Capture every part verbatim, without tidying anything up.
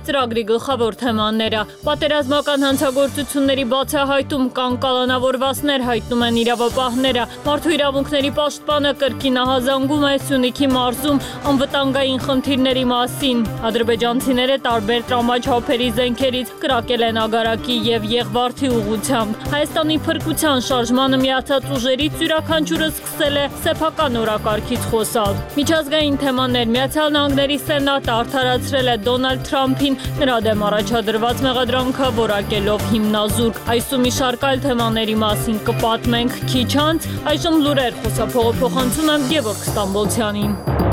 ծրագրի գլխավոր թեմաները։ Պատերազմական հանցագործությունների բացահայտում կան կալանավորվածներ, հայտնում են իրավապահները։ Մարդու իրավունքների պաշտպանը կրկին ահազանգում է Սյունիքի մարզում անվտանգային խնդիրների մասին։ Ադրբեջանցիները տարբեր տրամաչափերի զենքերից կրակել են Ագարակի եւ Եղվարդի ուղղությամբ։ Հայաստանի փրկության շարժմանը միացած ուժերից յուրաքանչյուրը սկսել է սեփական օրակարգից խոսալ։ Միջազգային թեմաներ Միացյալ Նահանգների Սենատը արդարացրել է Դոնալդ Թրամփին նրա դեմ առաջադրված մեղադրանքը որակելով հիմնազուրկ։ Այս ու մի շարք այլ թեմաների մասին կպատմենք քիչ անց, այժմ լուրեր խոսափողը փոխանցում եմ Գևորգ Ստամբոլցյանին։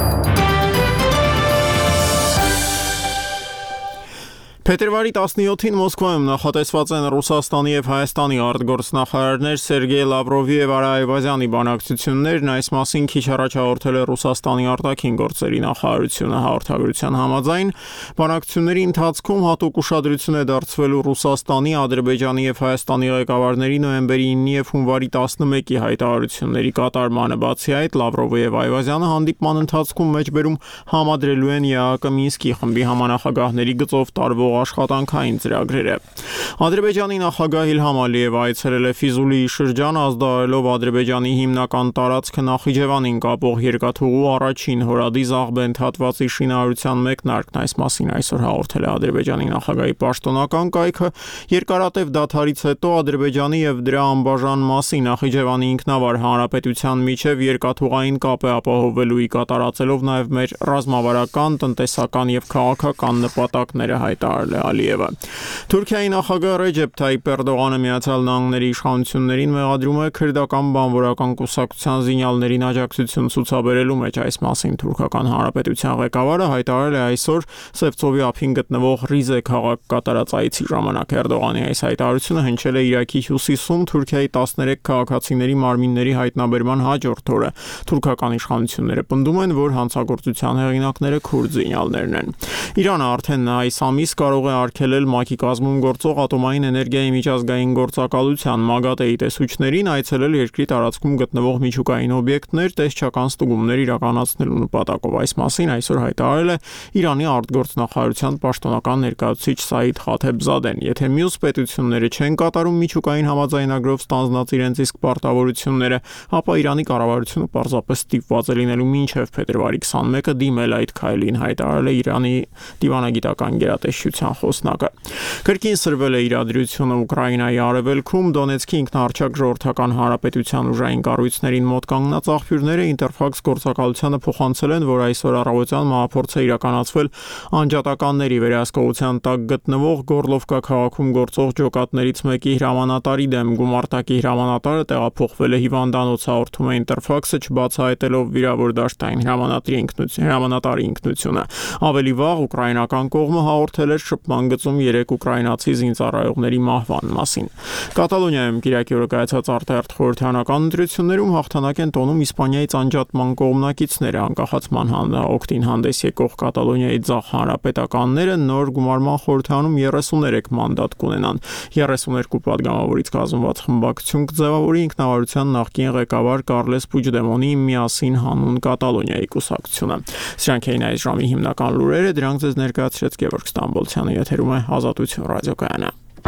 Փետրվարի տասնյոթին Մոսկվայում նախատեսված են Ռուսաստանի եւ Հայաստանի արտգործնախարարներ Սերգեյ Լավրովի եւ Արա Այվազյանի բանակցություններն, այս մասին քիչ առաջ հաղորդել է Ռուսաստանի արտաքին գործերի նախարարությունը հաղորդագրության համաձայն։ Բանակցությունների ընթացքում հատուկ ուշադրություն է դարձվելու Ռուսաստանի, Ադրբեջանի եւ Հայաստանի ղեկավարների նոյեմբերի ինը եւ հունվարի տասնմեկի հայտարարությունների կատարմանը։ Բացի այդ, Լավրովը եւ Այվազյանը հանդիպման ընթացքում մեջբերում համադրելու են ԵԱՀԿ Մինսկի խմբի համանախագահների գծով տարվող աշխատանքային ծրագրերը։ Ադրբեջանի նախագահ Իլհամ Ալիևը այցելել է Ֆիզուլիի շրջան, ազդարելով Ադրբեջանի հիմնական տարածքը Նախիջևանին կապող երկաթուղու առաջին հորադի Զաղբենդ հատվածի շինարարության մեկնարկն, այս մասին այսօր հաղորդել է Ադրբեջանի նախագահի պաշտոնական կայքը։ Երկարատև դադարից հետո Ադրբեջանի եւ դրա անբաժան մասի Նախիջևանի ինքնավար հանրապետության միջև երկաթուղային կապ է ապահովելու ի կատարածելով նաեւ մեր ռազմավարական, տնտեսական եւ քաղաքական նպատակները, հայտարարել է Ալիևը։ Թուրքիայի նախագահ Ռեջեփ Թայիփ Էրդողանը Միացյալ Նահանգների իշխանություններին մեղադրում է քրդական բանվորական կուսակցության զինյալներին աջակցություն ցուցաբերելու մեջ։ Այս մասին թուրքական հանրապետության ղեկավարը հայտարարել է այսօր Սևծովի ափին գտնվող Ռիզե քաղաք կատարած այցի ժամանակ։ Էրդողանի այս հայտարարությունը հնչել է Իրաքի հյուսիսում Թուրքիայի տասներեք քաղաքացիների մարմինների հայտնաբերման հաջորդ օրը։ Թուրքական իշխանությունները պնդում են, որ հանցագործության հեղինակները քուրդ զինյալներն են։ Իրանը արդեն այս ամիս կարող է արգելել ՄԱԿ-ի կազմում գործող ատոմային էներգիայի միջազգային գործակալության ՄԱԳԱՏԵ-ի տեսուչներին այցելել երկրի տարածքում գտնվող միջուկային օբյեկտներ տեսչական ստուգումներ իրականացնելու նպատակով։ Այս մասին այսօր հայտարարել է Իրանի արտգործնախարարության պաշտոնական ներկայացուցիչ Սաիդ Խաթեբզադեն։ Եթե մյուս պետությունները չեն կատարում միջուկային համաձայնագրով ստանձնած իրենց իսկ պարտավորությունները, ապա Իրանի կառավարությունը պարզապես ստիպված է լինելու մինչև փետրվարի քսանմեկը դիմել այդ քայլին, հայտարարել է Իրանի դիվանագիտական գերատեսչության խոսնակը։ Կրկին սրվել է իրադրությունը Ուկրաինայի արևելքում, Դոնեցկի ինքնաառչակ ժողովրդական հանրապետության ուժային կառույցներին մոտ կանգնած աղբյուրները Ինտերֆաքս գործակալությանը փոխանցել են, որ այսօր առավոտյան մահափորձ է իրականացվել անջատականների վերահսկողության տակ գտնվող Գորլովկա քաղաքում գործող ջոկատներից մեկի հրամանատարի դեմ։ Գումարտակի հրամանատարը տեղափոխվել է հիվանդանոց, հաղորդում է Ինտերֆաքսը, չբացահայտելով վիրավոր դաշտային հրամանատարի ինքնություն, հրամանատարի ինքնությունը։ Ավելի վաղ ուկրաինական կողմը հաղորդել էր շփման գծում երեք ուկրաինացի զինծառայողների մահվան մասին։ Կատալոնիայում Կիրակի օրը կայացած արտահերթ խորհրդարանական ընտրություններում հաղթանակ են տոնում Իսպանիայից անջատման կողմնակիցները։ Անկախացման օգտին հանդես եկող Կատալոնիայի ձախ հանրապետականները նոր գումարման խորհրդարանում երեսուներեք մանդատ կունենան։ երեսուներկու պատգամավորից կազմված խմբակցություն կձևավորի ինքնավարության նախկին ղեկավար Կարլես Պուջդեմոնի Միասին հանուն Կատալոնիայի կուսակցությունը։ Սրանք էին այս ժամի հիմնական լուրերը, դրանք ձեզ ներկայացրեց Գևորգ Ստամբոլցյանը, եթերում է Ազատություն ռադիոկայանը։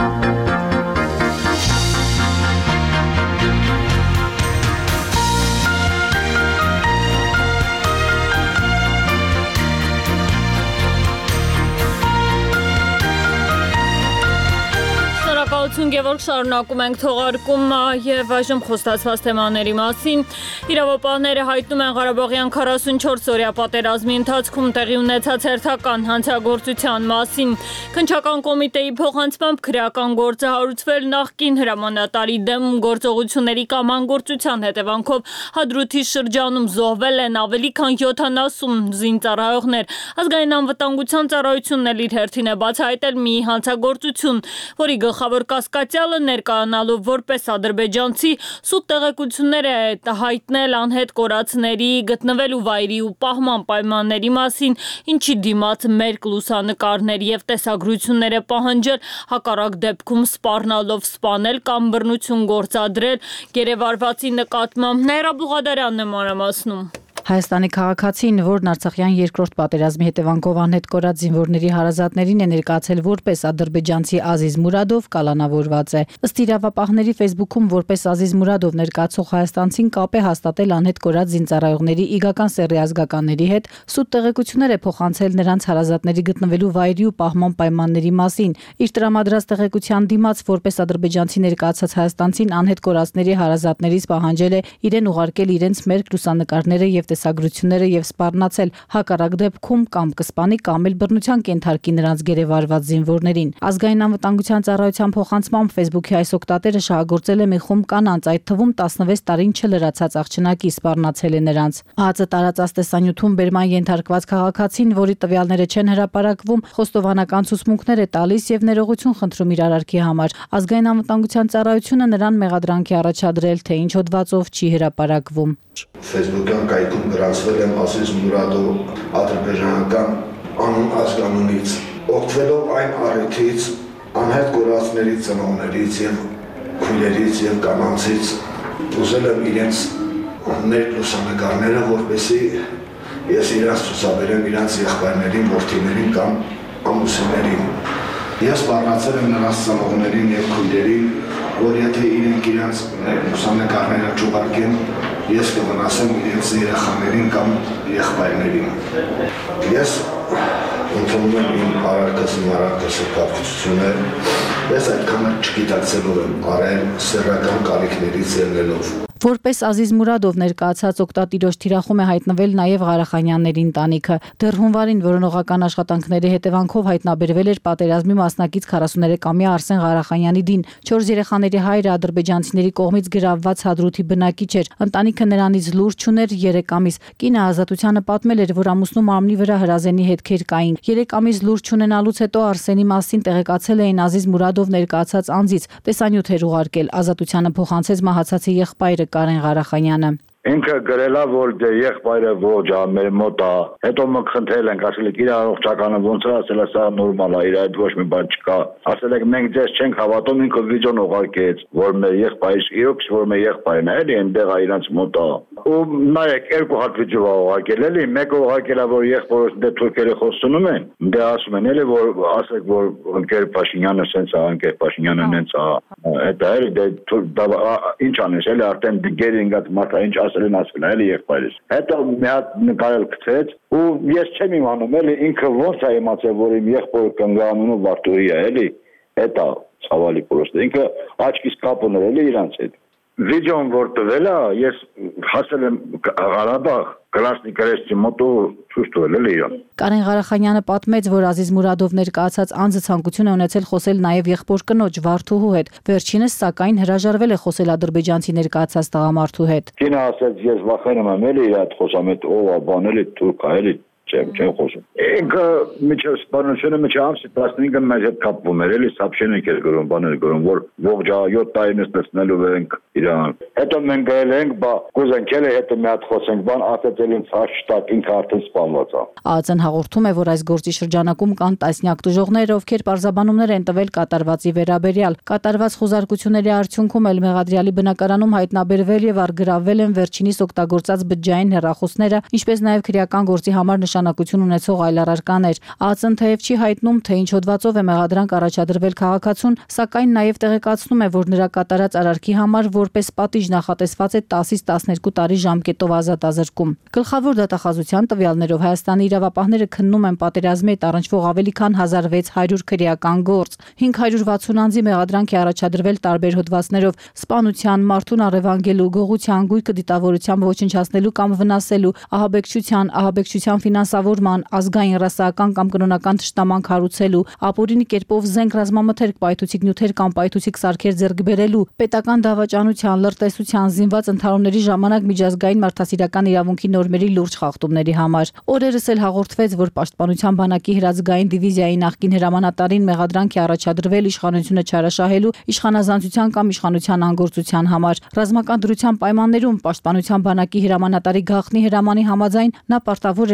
Գևորգ, շարունակում ենք թողարկումը եւ այժմ խոստացված թեմաների մասին։ Իրավապահները հայտնում են Ղարաբաղյան քառասունչորս օրյա պատերազմի ընթացքում տեղի ունեցած հերթական հանցագործության մասին։ Քննչական կոմիտեի փոխանցմամբ քրեական գործը հարուցվել նախկին հրամանատարի դեմ գործողությունների կամ անգործության հետևանքով Հադրութի շրջանում զոհվել են ավելի քան յոթանասուն զինծառայողներ։ Ազգային անվտանգության ծառայությունն էլ իր հերթին է բացահայտել մի հանցագործություն, որի գլխավոր կասկածյալը ներկայանալով որպես ադրբեջանցի սուտ տեղեկություններ է հայտնել անհետ կորածների գտնվելու վայրի ու պահման պայմանների մասին, ինչի դիմաց մերկ լուսանկարներ եւ տեսագրություններ է պահանջել, հակառակ դեպքում սպառնալով սպանել կամ բռնություն գործադրել։ Գերեվարվածի նկատմամբ Նայրա Բուղադարյանն է մանրամասնում։ Հայաստանի քաղաքացին, որն Արցախյան երկրորդ պատերազմի հետևանքով անհետ կորած զինվորների հարազատներին է ներկայացել որպես ադրբեջանցի Ազիզ Մուրադով, կալանավորված է։ Ըստ իրավապահների Facebook-ում որպես Ազիզ Մուրադով ներկայացող հայաստանցին կապ է հաստատել անհետ կորած զինծառայողների իգական սեռի ազգականների հետ, սուտ տեղեկություններ է փոխանցել նրանց հարազատների գտնվելու վայրի ու պահման պայմանների մասին։ Իր տրամադրած տեղեկության դիմաց որպես ադրբեջանցի ներկայացած հայաստանցին անհետ կորածների հարազատներից պահանջել է իրեն ուղարկել իրենց մերկ լուսանկարները եւ տեսագրությունները եւ սպառնացել, հակառակ դեպքում կամ կսպանի կամ էլ բռնության կենթարկի նրանց գերեվարված զինվորներին։ Ազգային անվտանգության ծառայության փոխանցմամբ Facebook-ի այս օգտատերը շահագործել է մի խումբ կանանց, այդ թվում տասնվեց տարին չլրացած աղջնակի, սպառնացել է նրանց։ ԱԱԾ տարածած տեսանյութում բերման ենթարկված քաղաքացին, որի տվյալները չեն հրապարակվում, խոստովանական ցուցմունքներ է տալիս եւ ներողություն խնդրում իր արարքի համար։ Ազգային անվտանգության ծառայությունը նրան մեղադրանք է առաջադրել, թե ինչ հոդվածով չի հրապարակվում։ Facebook-յան կայքում գրանցվել եմ Ազիզ Մուրադով ադրբեջանական անուն ազգանունից, օգտվելով այն առիթից, անհետ կորածների ծնողներից եւ քույրերից եւ կանանցից ուզել եմ իրենց ներկ լուսանկարները, որպեսզի ես իրենց ցուցաբերեմ իրենց եղբայրներին, որդիներին կամ ամուսիններին։ Ես բառնացել եմ նրանց ծնողներին եւ քույրերին, որ եթե իրենք իրենց լուսանկարները չուղարկեն, ես կվնասեմ իրենց երեխաներին կամ եղբայրներին։ Ես ընդունում եմ իմ արարքս իմ արարքս կապակցությունը, ես այդքան չգիտակցելով եմ արել սեռական կարիքներից ելնելով։ Որպես Ազիզ Մուրադով ներկայացած օգտատիրոջ թիրախում է հայտնվել նաև Ղարախանյանների ընտանիքը։ Դեռ հունվարին որոնողական աշխատանքների հետևանքով հայտնաբերվել էր պատերազմի մասնակից քառասուներեքամյա Արսեն Ղարախանյանի դին։ Չորս երեխաների հայրը ադրբեջանցիների կողմից գրավված Հադրութի բնակիչ էր։ Ընտանիքը նրանից լուր չուներ երեք ամիս։ Կինը ազատությանը պատմել էր, որ ամուսնու մարմնի վրա հրազենի հետքեր կային։ Երեք ամիս լուր չունենալուց հետո Արսենի մասին տեղեկացել էին Ազիզ Մուրադով ներկայացած անձից։ Տեսանյութ էր ուղարկել, ազատությանը փոխանցեց մահացածի եղբայրը Կարեն Ղարախանյանը։ Ինքը գրելա, որ դե եղբայրը ոչ է, մեր մոտ է, հետո մենք խնդրել ենք, ասել եք իր առողջականը ոնց է, ասել է սա նորմալ է, իր այդ ոչ մի բան չկա։ Ասել եք մենք ձեզ չենք հավատում, ինքը վիդեոն ուղարկեց, որ մեր եղբայրը իրոք որ մեր եղբայրն է, էլի այնտեղ է իրանց մոտ է։ Ու նայեք երկու հատ վիդեո ուղարկել, էլի, մեկը ուղարկել է, որ եղբայրը դե թուրքերը խոստանում են, դե ասում են, էլի, որ ասեք, որ ընկեր Փաշինյանը սենց է, ընկեր Փաշինյանը նենց է, այդ էլի դե ինչ անես, էլի արդեն գերինգած մարդը ինչ ասել են ասել էլի եղբայրս։ Հետո մի հատ նկարել գցեց ու ես չեմ իմանում էլի ինքը ոնց է իմացել որ իմ եղբայրը կնգանունը Վարդուհի է էլի։ Էտա ցավալի պրոստը ինքը աչքից կապ ուներ էլի իրանց հետ։ Վիդեոն որ տվել է ես հասել եմ Ղարաբաղ Կրասնի Կրեստի մոտո ցույց տվել էլի իրան։ Կարեն Ղարախանյանը պատմեց, որ Ազիզ Մուրադով ներկայացած անձը ցանկություն է ունեցել խոսել նաև եղբոր կնոջ Վարդուհու հետ։ Վերջինս սակայն հրաժարվել է խոսել ադրբեջանցի ներկայացած տղամարդու հետ։ Կինը ասաց ես վախենում եմ էլի իր այդ խոսամ այդ ով է բան էլի թուրք է էլի չեմ չեմ խոսում։ Ինքը միջև սպառնությունը միջև ամսի տասնհինգը մեզ հետ կապվում էր էլի սապշենիկ էր գրում բաներ գրում որ ողջա յոթ տարի տեսնելու ենք իրան։ Հետո մենք գրել ենք բա կուզենք էլի հետո մի հատ խոսենք բան ասած էլ ինձ հաշտակ ինքը արդեն սպանված է։ ԱԱԾ-ն հաղորդում է, որ այս գործի շրջանակում կան տասնյակ տուժողներ, ովքեր պարզաբանումներ են տվել կատարվածի վերաբերյալ։ Կատարված խոզարկությունների արդյունքում էլ Մեղադրյալի բնակարանում հայտնաբերվել եւ առգրավվել են վերջինիս օգտագործած բջջային հեռախոսները, ինչպես նաեւ քրեական գործի համար նշանակություն ունեցող այլ առարկաներ։ ԱԱԾ-ն թեև չի հայտնում, թե ինչ հոդվածով է մեղադրանք առաջադրվել քաղաքացուն, սակայն նաեւ տեղեկացնում է, որ նրա կատարած արարքի համար որպես պատիժ նախատեսված է տասից տասներկու տարի ժամկետով ազատազրկում։ Գլխավոր դատախազության տվյալներով Հայաստանի իրավապահները քննում են պատերազմի հետ առնչվող ավելի քան հազար վեց հարյուր քրեական գործ։ հինգ հարյուր վաթսուն անձի մեղադրանք է առաջադրվել տարբեր հոդվածներով՝ սպանության, մարդուն առևանգելու, գողության, գույքը դիտավորությամբ ոչնչացնելու կամ վնասելու, ահաբեկչության, ահաբեկչության ֆինանսավորման, ազգային ռասայական կամ կրոնական թշնամանք հարուցելու, ապօրինի կերպով զենք ռազմամթերք, պայթուցիկ նյութեր կամ պայթուցիկ սարքեր ձեռք բերելու, պետական դավաճանության, լրտեսության, զինված ընդհարումների ժամանակ միջազգային մարդասիրական իրավունքի նորմերի լուրջ խախտումների համար։ Օրերս էլ հաղորդվեց, որ Պաշտպանության բանակի հրաձգային դիվիզիայի նախկին հրամանատարին մեղադրանք է առաջադրվել իշխանությունը չարաշահելու, իշխանազանցության կամ իշխանության անգործության համար։ Ռազմական դրության պայմաններում Պաշտպանության բանակի հրամանատարի գաղտնի հրամանի համաձայն նա պարտավոր էր դիմավոր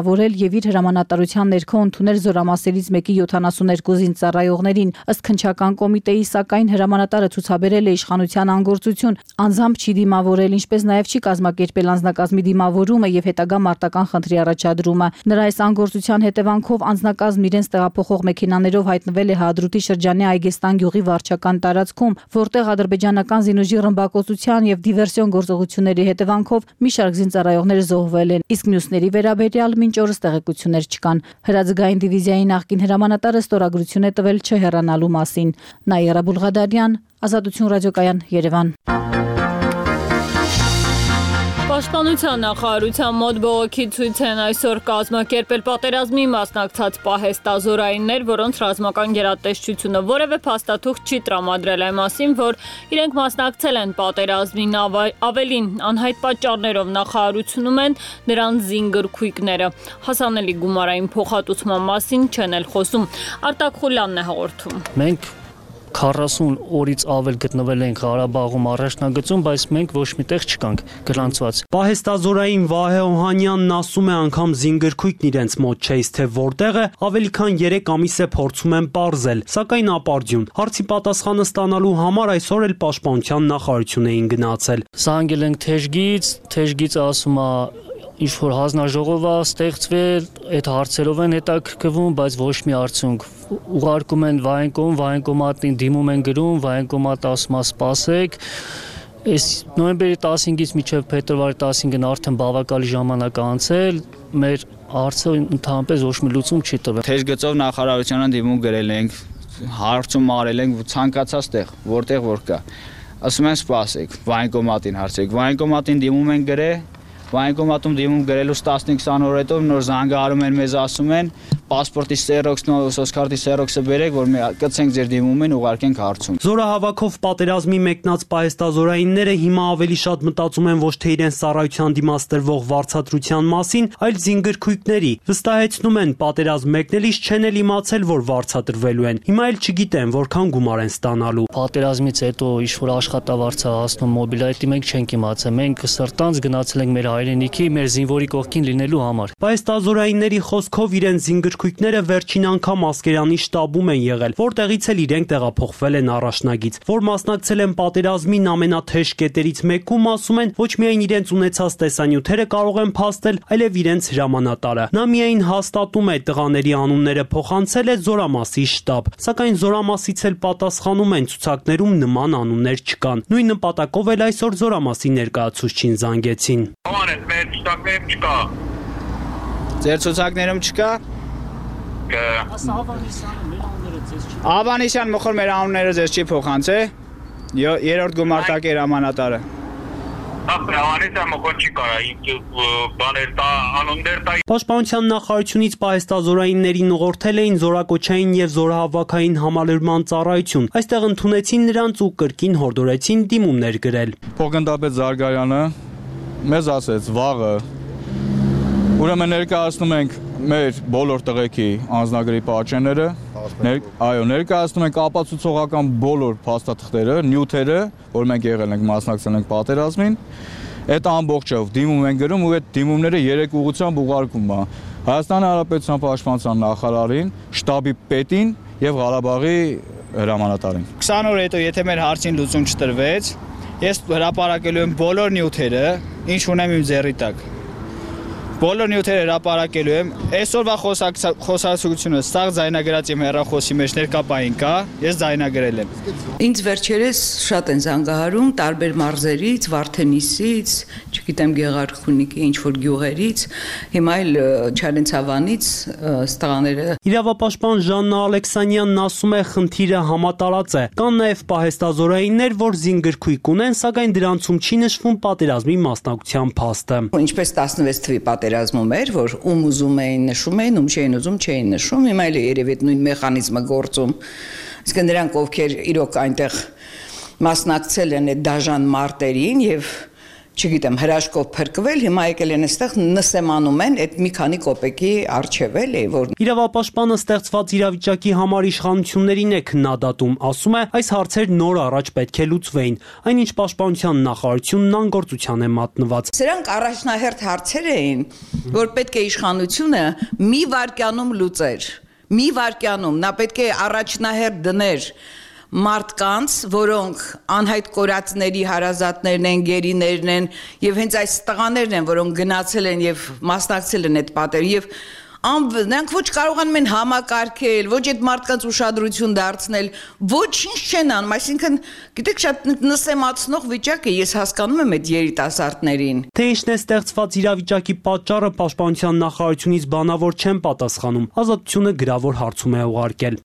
դիմավորել եւ իր հրամանատարության ներքո ընդունել զորամասերից մեկի յոթանասուներկու զինծառայողներին։ Ըստ քննչական կոմիտեի, սակայն հրամանատարը ցուցաբերել է իշխանության անգործություն, անձամբ չի դիմավորել, ինչպես նաեւ չի կազմակերպել անձնակազմի դիմավորումը եւ հետագա մարտական խնդրի առաջադրումը։ Նրա այս անգործության հետևանքով անձնակազմն իրենց տեղափոխող մեքենաներով հայտնվել է Հադրութի շրջանի Այգեստան գյուղի վարչական տարածքում, որտեղ ադրբեջանական զինուժի ռմբակոծության եւ դիվերսիոն գործողությունների հետևանքով մի շարք զինծառայողներ զոհվել են, իսկ մյուսների վերաբերյալ մինչ օրս տեղեկություններ չկան։ Հրաձգային դիվիզիայի նախկին հրամանատարը ստորագրություն է տվել չհեռանալու մասին։ Նաիրա Բուլղադարյան, Ազատություն ռադիոկայան, Երևան։ Պաշտպանության նախարարության մոտ բողոքի ցույց են այսօր կազմակերպել պատերազմի մասնակցած պահեստազորայիններ, որոնց ռազմական գերատեսչությունը որևէ փաստաթուղթ չի տրամադրել այն մասին, որ իրենք մասնակցել են պատերազմին, ավելին անհայտ պատճառներով նախարարությունում են նրանց զինգրքույկները։ Հասանելի գումարային փոխհատուցման մասին չեն էլ խոսում։ Արտակ Խուլյանն է հաղորդում։ Մենք քառասուն օրից ավել գտնվել ենք Ղարաբաղում առաջնագծում, բայց մենք ոչ միտեղ չկանք գրանցված։ Պահեստազորային Վահե Օհանյանն ասում է, անգամ զինգրքույկն իրենց մոտ չէ, թե որտեղ է, ավելի քան երեք ամիս է փորձում են պարզել, սակայն ապարդյուն։ Հարցի պատասխանը ստանալու համար այսօր էլ Պաշտպանության նախարարություն էին գնացել։ Զանգել ենք Թեժգից, Թեժգից ասում է ինչ որ հանձնաժողով է ստեղծվել, այդ հարցերով են հետաքրքրվում, բայց ոչ մի արդյունք։ Ուղարկում են վայնկոմ, վայնկոմատին դիմում են գրում, վայնկոմատը ասում է սպասեք։ Այս նոյեմբերի տասնհինգից մինչև փետրվարի տասնհինգն արդեն բավականին ժամանակ անցել, մեր հարցը ընդհանրապես ոչ մի լուծում չի տվել։ Թեժգծով նախարարությանը դիմում գրել ենք, հարցում արել ենք ցանկացած տեղ, որտեղ որ կա։ Ասում են սպասեք, վայնկոմատին հարցեք, վայնկոմատին դիմում են գրել, վայնկոմատում դիմում գրելուց տասնհինգ քսան օր հետո նոր զանգահարում են մեզ, ասում են պասպորտի սերոքսն ու սոցկարտի սերոքսը բերեք, որ մենք կցենք ձեր դիմումին, ուղարկենք հարցում։ Զորահավաքով պատերազմի մեկնած պահեստազորայինները հիմա ավելի շատ մտածում են ոչ թե իրենց ծառայության դիմաց տրվող վարձատրության մասին, այլ զինգրքույկների։ Վստահեցնում են, պատերազմ մեկնելիս չեն էլ իմացել, որ վարձատրվելու են։ Հիմա էլ չգիտեն որքան գումար են ստանալու։ Պատերազմից հետո ինչ որ աշխատավարձ է հասնում մոբիլայտի, մենք չենք իմացել։ Մենք սրտանց գնացել ենք մեր հայրենիքի, մեր զինվորի կողքին լինելու համար։ Պահեստազորայինների խոսքով իրենց զինգրքույկները վերջին անգամ Ասկերանի շտաբում են եղել, որտեղից էլ իրենք տեղափոխվել են առաջնագից, որ մասնակցել են պատերազմին ամենաթեժ կետերից մեկում, ասում են, ոչ միայն իրենց ունեցած տեսանյութերը կարող են փաստել, այլև իրենց հրամանատարը։ Նա միայն հաստատում է տղաների անունները փոխանցել է զորամասի շտաբ, սակայն զորամասից էլ պատասխանում են, ցուցակներում նման անուններ չկան։ Նույն նպատակով էլ այսօր զորամասի ներկայացուցչին զանգեցին։ Անես, մեր ցուցակներում չկա։ Ձեր ցուցակներում չկա։ Ավանեսյան մոխոր մեր անունները ձեզ չի փոխանցե։ Երրորդ գումարտակի հրամանատարը։ Ավանեսյան մոխոր չի կարա, բաներ տա, անուններ տա։ Պաշտպանության նախարարությունից պահեստազորայիններին ուղղորդել էին զորակոչային եւ զորահավաքային համալրման ծառայություն։ Այստեղ ընդունեցին նրանց ու կրկին հորդորեցին դիմումներ գրել։ Փոխգնդապետ Զարգարյանը մեզ ասեց վաղը, ուրեմն ներկայացնում ենք մեր բոլոր տղեկի անձնագրի պատճենները, այո, ներկայացնում ենք ապացուցողական բոլոր փաստաթղթերը, նյութերը, որ մենք եղել ենք, մասնակցել ենք պատերազմին, այդ ամբողջով դիմում են գրում ու այդ դիմումները երեք ուղղությամբ ուղարկում է Հայաստանի Հանրապետության Պաշտպանության նախարարին, շտաբի պետին եւ Ղարաբաղի հրամանատարին։ քսան օր հետո եթե մեր հարցին լուծում չտրվեց, ես հրապարակելու եմ բոլոր նյութերը, ինչ ունեմ իմ ձեռի տակ։ Բոլոր նյութերը հրապարակելու եմ։ Այսօրվա խոսակցությունը սաղ ձայնագրած իմ հեռախոսի մեջ ներկապային կա, ես ձայնագրել եմ։ Ինձ վերջերս շատ են զանգահարում տարբեր մարզերից, Վարդենիսից, չգիտեմ Գեղարքունիքի ինչ որ գյուղերից, հիմա էլ Չարենցավանից ստղաները։ Իրավապաշտպան Ժաննա Ալեքսանյանն ասում է, խնդիրը համատարած է։ Կան նաև պահեստազորայիններ, որ զինգրքույկ ունեն, սակայն դրանցում չի նշվում պատերազմի մասնակցության փաստը։ Ինչպես տասնվեց թվականի պատերազմում էր, որ ում ուզում էին նշում էին, ում չէին ուզում չէին նշում, հիմա էլ երևի նույն մեխանիզմը գործում։ Իսկ նրանք, ովքեր իրոք այնտեղ մասնակցել են այդ դաժան մարտերին եւ չգիտեմ, հրաշքով փրկվել, հիմա եկել են այստեղ նսեմանում են այդ մի քանի կոպեկի առջև էլի, որ Իրավապաշտպանը ստեղծված իրավիճակի համար իշխանություններին է քննադատում, ասում է, այս հարցեր նոր առաջ պետք է լուծվեին, այնինչ Պաշտպանության նախարարությունն անգործության է մատնված։ Սրանք առաջնահերթ հարցեր էին, որ պետք է իշխանությունը մի վայրկյանում լուծեր, մի վայրկյանում, նա պետք է առաջնահերթ դներ մարդկանց, որոնք անհայտ կորածների հարազատներն են, գերիներն են, եւ հենց այս տղաներն են, որոնք գնացել են եւ մասնակցել են այդ պատերը եւ նրանք ոչ կարողանում են համակարգել, ոչ այդ մարդկանց ուշադրություն դարձնել, ոչինչ չեն անում, այսինքն գիտեք շատ նսեմացնող վիճակ է, ես հասկանում եմ այդ երիտասարդներին։ Թե ինչն է ստեղծված իրավիճակի պատճառը Պաշտպանության նախարարությունից բանավոր չեն պատասխանում, Ազատությունը գրավոր հարցում է ուղարկել։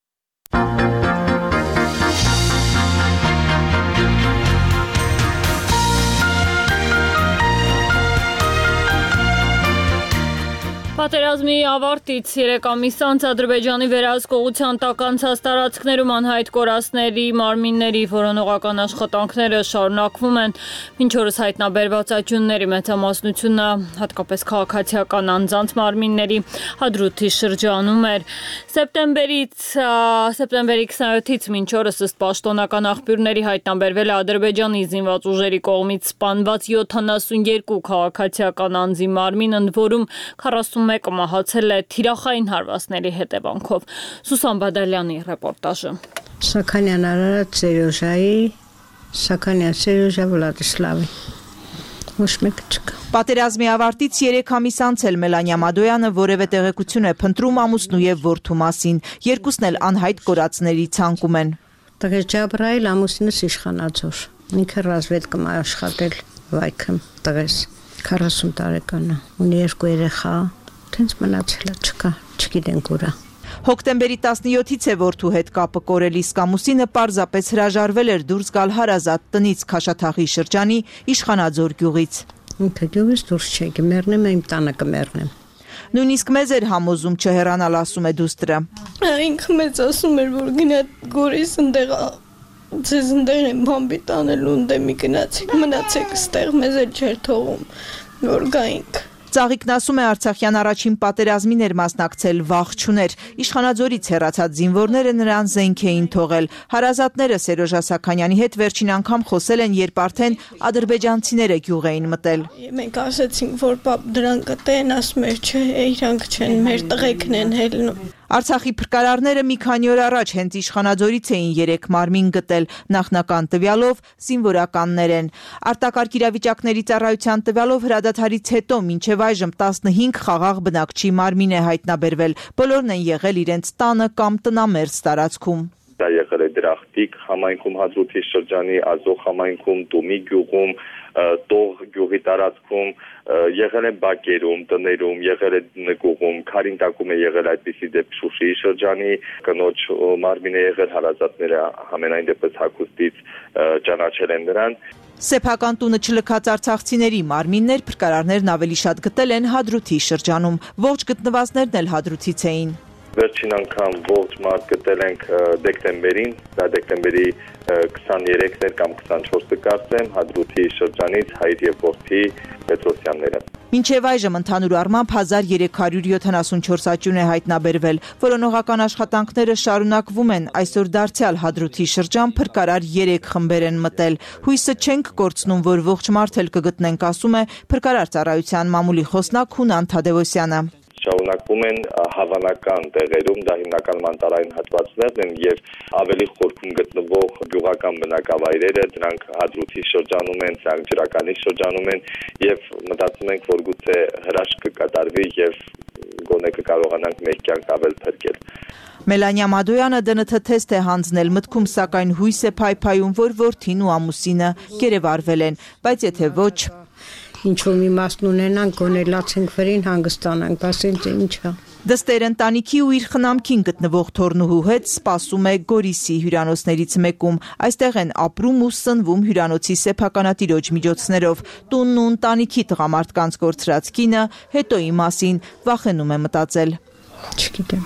Պատերազմի ավարտից երեք ամիս անց Ադրբեջանի վերահսկողության տակ անցած տարածքներում անհայտ կորածների մարմինների որոնողական աշխատանքները շարունակվում են, մինչ օրս հայտնաբերված աճյունների մեծամասնությունը, հատկապես քաղաքացիական անձանց մարմինների Հադրութի շրջանում էր։ Սեպտեմբերից սեպտեմբերի քսաներկուից մինչ օրս ըստ պաշտոնական աղբյուրների հայտնաբերվել է Ադրբեջանի զինված ուժերի կողմից սպանված յոթանասունյոթ քաղաքացիական անձի մարմին, ընդ որում քառասունմեկը մահացել է թիրախային հարվածների հետևանքով։ Սուսան Բադալյանի ռեպորտաժը։ Սաքանյան Արարատ Սերոժայի, Սաքանյան Սերոժա Վլադիսլավի։ Ոչ մեկ չկա։ Պատերազմի ավարտից երեք ամիս անց էլ Մելանիա Մադոյանը որևէ տեղեկություն է փնտրում ամուսնու եւ որդու մասին։ Երկուսն էլ անհայտ կորածների ցանկում են։ Տղեկ Ջաբրայել ամուսինս իշխանաձոր։ Ինքը ռազմետկում է աշխատել վայքում տղես։ քառասուն տարեկան է, ունի երկու երեխա, տենց մնացել է, չկա, չգիտենք ուր է։ Հոկտեմբերի տասնյոթից է որդու հետ կապը կորել, իսկ ամուսինը պարզապես հրաժարվել էր դուրս գալ հարազատ տնից Քաշաթաղի շրջանի Իշխանաձոր գյուղից։ Ինքը գյուղից դուրս չեկի, մեռնեմ, իմ տանը կմեռնեմ։ Նույնիսկ մեզ էր համոզում չհեռանալ, ասում է դուստրը։ Ինքը մեծ ասում էր, որ գնա Գորիս ընդեղ Ձեզ ընդեղ եմ բամբի տանելու ընդեմի գնացեք, մնացեք ստեղ, մեզ էլ չեր թողում, որ գայինք։ Ծաղիկն ասում է Արցախյան առաջին պատերազմին էր մասնակցել, վախ չուներ։ Իշխանաձորից հեռացած զինվորները նրան զենք էին թողել։ Հարազատները Սերոժա Սաքանյանի հետ վերջին անգամ խոսել են, երբ արդեն ադրբեջանցիները գյուղ էին մտել։ Մենք ասացինք, որ պապ դրան կտեն, ասում էր, չէ, իրանք չեն, մեր տղեկն են հելնում։ Արցախի փրկարարները մի քանի օր առաջ հենց Իշխանաձորից էին երեք մարմին գտել, նախնական տվյալով զինվորականներ են։ Արտակարգ իրավիճակների ծառայության տվյալով հրադադարից հետո մինչև այժմ տասնհինգ խաղաղ բնակչի մարմին է հայտնաբերվել, բոլորն են եղել իրենց տանը կամ տնամերձ տարածքում։ Դա եղել է Դրախտիկ համայնքում Հադրութի շրջանի Ազող համայնքում, Տումի գյուղում, Տող գյուղի տարածքում, եղել է Բակերում, տներում, եղել է Նկուղում, Քարինտակում է եղել այդպիսի դեպք Շուշիի շրջանի, կնոջ մարմին է եղել, հարազատները համենայն դեպս հագուստից ճանաչել են նրան։ Սեփական տունը չլքած արցախցիների մարմիններ փրկարարներն ավելի շատ գտել են Հադրութի շրջանում, ողջ գտնվածներն էլ Հադրութից էին։ Վերջին անգամ ողջ մարդ գտել ենք դեկտեմբերին, դա դեկտեմբերի քսաներեքն էր կամ քսանչորսը կարծեմ, Հադրութի շրջանից հայր եւ որդի Պետրոսյանները։ Մինչև այժմ ընդհանուր առմամբ հազար երեք հարյուր յոթանասունչորս աճյուն է հայտնաբերվել։ Որոնողական աշխատանքները շարունակվում են, այսօր դարձյալ Հադրութի շրջան փրկարար երեք խմբեր են մտել։ Հույսը չենք կորցնում, որ ողջ մարդ էլ կգտնենք, ասում է փրկարար ծառայության մամուլի խոսնակ Հունան Թադևոսյանը։ Շարունակվում են հավանական տեղերում, դա հիմնականում անտառային հատվածներն են եւ ավելի խորքում գտնվող գյուղական բնակավայրերը, դրանք Հադրութի շրջանում են, Սանջրականի շրջանում են եւ մտածում ենք, որ գուցե հրաշք կկատարվի եւ գոնե կկարողանանք մեկ կյանք ավել փրկել։ Մելանիա Մադոյանը դը ն թ թեստ է հանձնել մտքում, սակայն հույս է փայփայում, որ որդին ու ամուսինը գերեվարվել են, բայց եթե ոչ ինչ որ մի մասն ունենանք, գոնե լացենք վրին հանգստանանք, բասենք ինչա։ Դստեր ընտանիքի ու իր խնամքին գտնվող թորնուհու հետ սպասում է Գորիսի հյուրանոցներից մեկում։ Այստեղ են ապրում ու սնվում հյուրանոցի սեփականատիրոջ միջոցներով։ Տունն ու ընտանիքի տղամարդկանց կորցրած կինը հետոյի մասին վախենում է մտածել։ Չգիտեմ։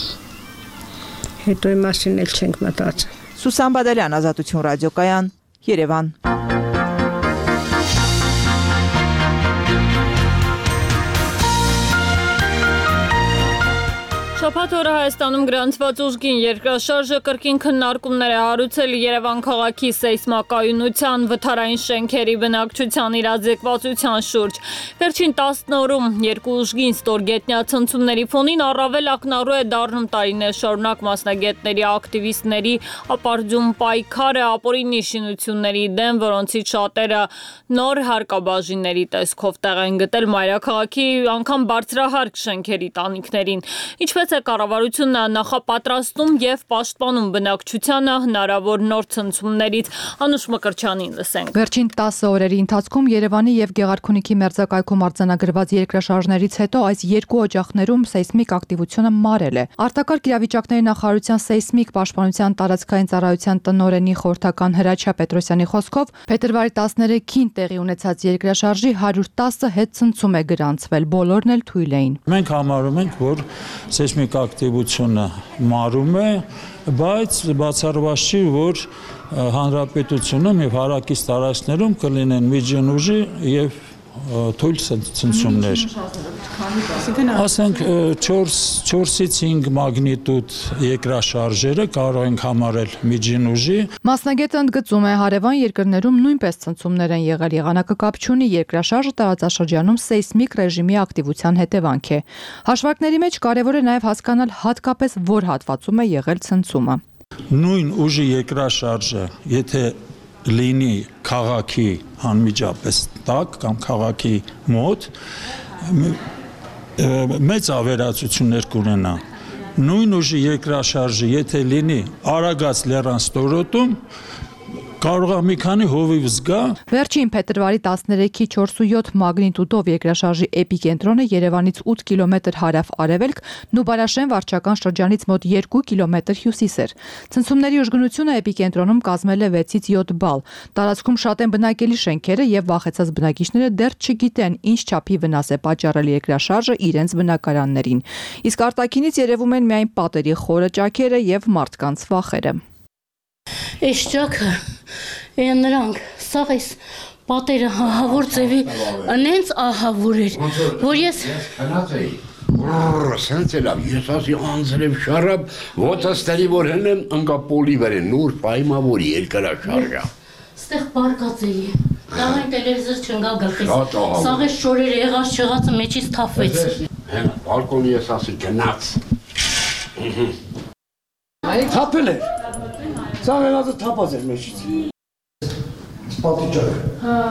Հետոյի մասին էլ չենք մտածել։ Սուսան Բադալյան, Ազատություն ռադիոկայան, Երևան։ Շաբաթ օրը Հայաստանում գրանցված ուժգին երկրաշարժը կրկին քննարկումներ է հարուցել Երևան քաղաքի սեյսմակայունության, վթարային շենքերի բնակչության իրազեկվածության շուրջ։ Վերջին տասն օրում երկու ուժգին ստորգետնյա ցնցումների ֆոնին առավել ակնառու է դառնում տարիներ շարունակ մասնագետների, ակտիվիստների ապարդյուն պայքարը ապօրինի շինությունների դեմ, որոնցից շատերը նոր հարկաբաժինների տեսքով տեղ են գտել մայրաքաղաքի անգամ բարձրահարկ շենքերի տանիքներին։ Ինչպես է կառավարությունը նախապատրաստում եւ պաշտպանում բնակչությանը հնարավոր նոր ցնցումներից, Անուշ Մկրտչյանին լսենք։ Վերջին տասը օրերի ընթացքում Երևանի եւ Գեղարքունիքի մերձակայքում արձանագրված երկրաշարժներից հետո այս երկու օջախներում սեյսմիկ ակտիվությունը մարել է։ Արտակարգ իրավիճակների նախարարության սեյսմիկ պաշտպանության տարածքային ծառայության տնօրենի խորհրդական Հրաչյա Պետրոսյանի խոսքով փետրվարի տասներեքին տեղի ունեցած երկրաշարժի հարյուր տասը հետ ցնցում է գրանցվել, բոլորն էլ թույլ էին։ Մենք համարում ենք, որ սեյսմիկ ակտիվությունը մարում է, բայց բացառված չի, որ հանրապետությունում եւ հարակից տարածքներում կլինեն միջին ուժի եւ թույլ ցնցումներ։ Ասենք չորսից հինգ մագնիտուդ երկրաշարժերը կարող ենք համարել միջին ուժի։ Մասնագետը ընդգծում է, հարևան երկրներում նույնպես ցնցումներ են եղել, եղանակը կապ չունի, երկրաշարժը տարածաշրջանում սեյսմիկ ռեժիմի ակտիվության հետևանք է։ Հաշվարկների մեջ կարևոր է նաև հասկանալ հատկապես որ հատվածում է եղել ցնցումը։ Նույն ուժի երկրաշարժը, եթե լինի քաղաքի անմիջապես տակ կամ քաղաքի մոտ, մեծ ավերածություններ կունենա։ Նույն ուժի երկրաշարժը, եթե լինի Արագած լեռան ստորոտում, կարող է մի քանի հովիվ զգա։ Վերջին փետրվարի տասներեքի չորսույոթ մագնիտուդով երկրաշարժի էպիկենտրոնը Երևանից ութ կիլոմետր հարավ-արևելք, Նուբարաշեն վարչական շրջանից մոտ երկու կիլոմետր հյուսիս էր։ Ցնցումների ուժգնությունը էպիկենտրոնում կազմել է վեցից յոթ բալ։ Տարածքում շատ են բնակելի շենքերը եւ վախեցած բնակիչները դեռ չգիտեն ինչ չափի վնաս է պատճառել երկրաշարժը իրենց բնակարաններին։ Իսկ արտաքինից երևում են միայն պատերի խորը ճաքերը եւ մարդկանց վախերը։ Այս ճաքը են նրանք, սաղ այս պատերը ահավոր ձևի նենց ահավոր էր, որ ես քնած էի։ Սենց էլավ, ես ասի անձրև շարապ, ոտաստերի որ հնեմ ընկա պոլի վրեն, նուր պայմավոր երկրաշարժա։ Ստեղ բարկած էի, դաղայն տելևիզոր չնգա գլխիս, սաղ այս շորերը եղած չղածը մեջից թափվեց։ Հեն, բալկոնի ես ասի գնաց։ Թափել էր։ Սաղելածը թապած էր մեջից։ Պատիճակ։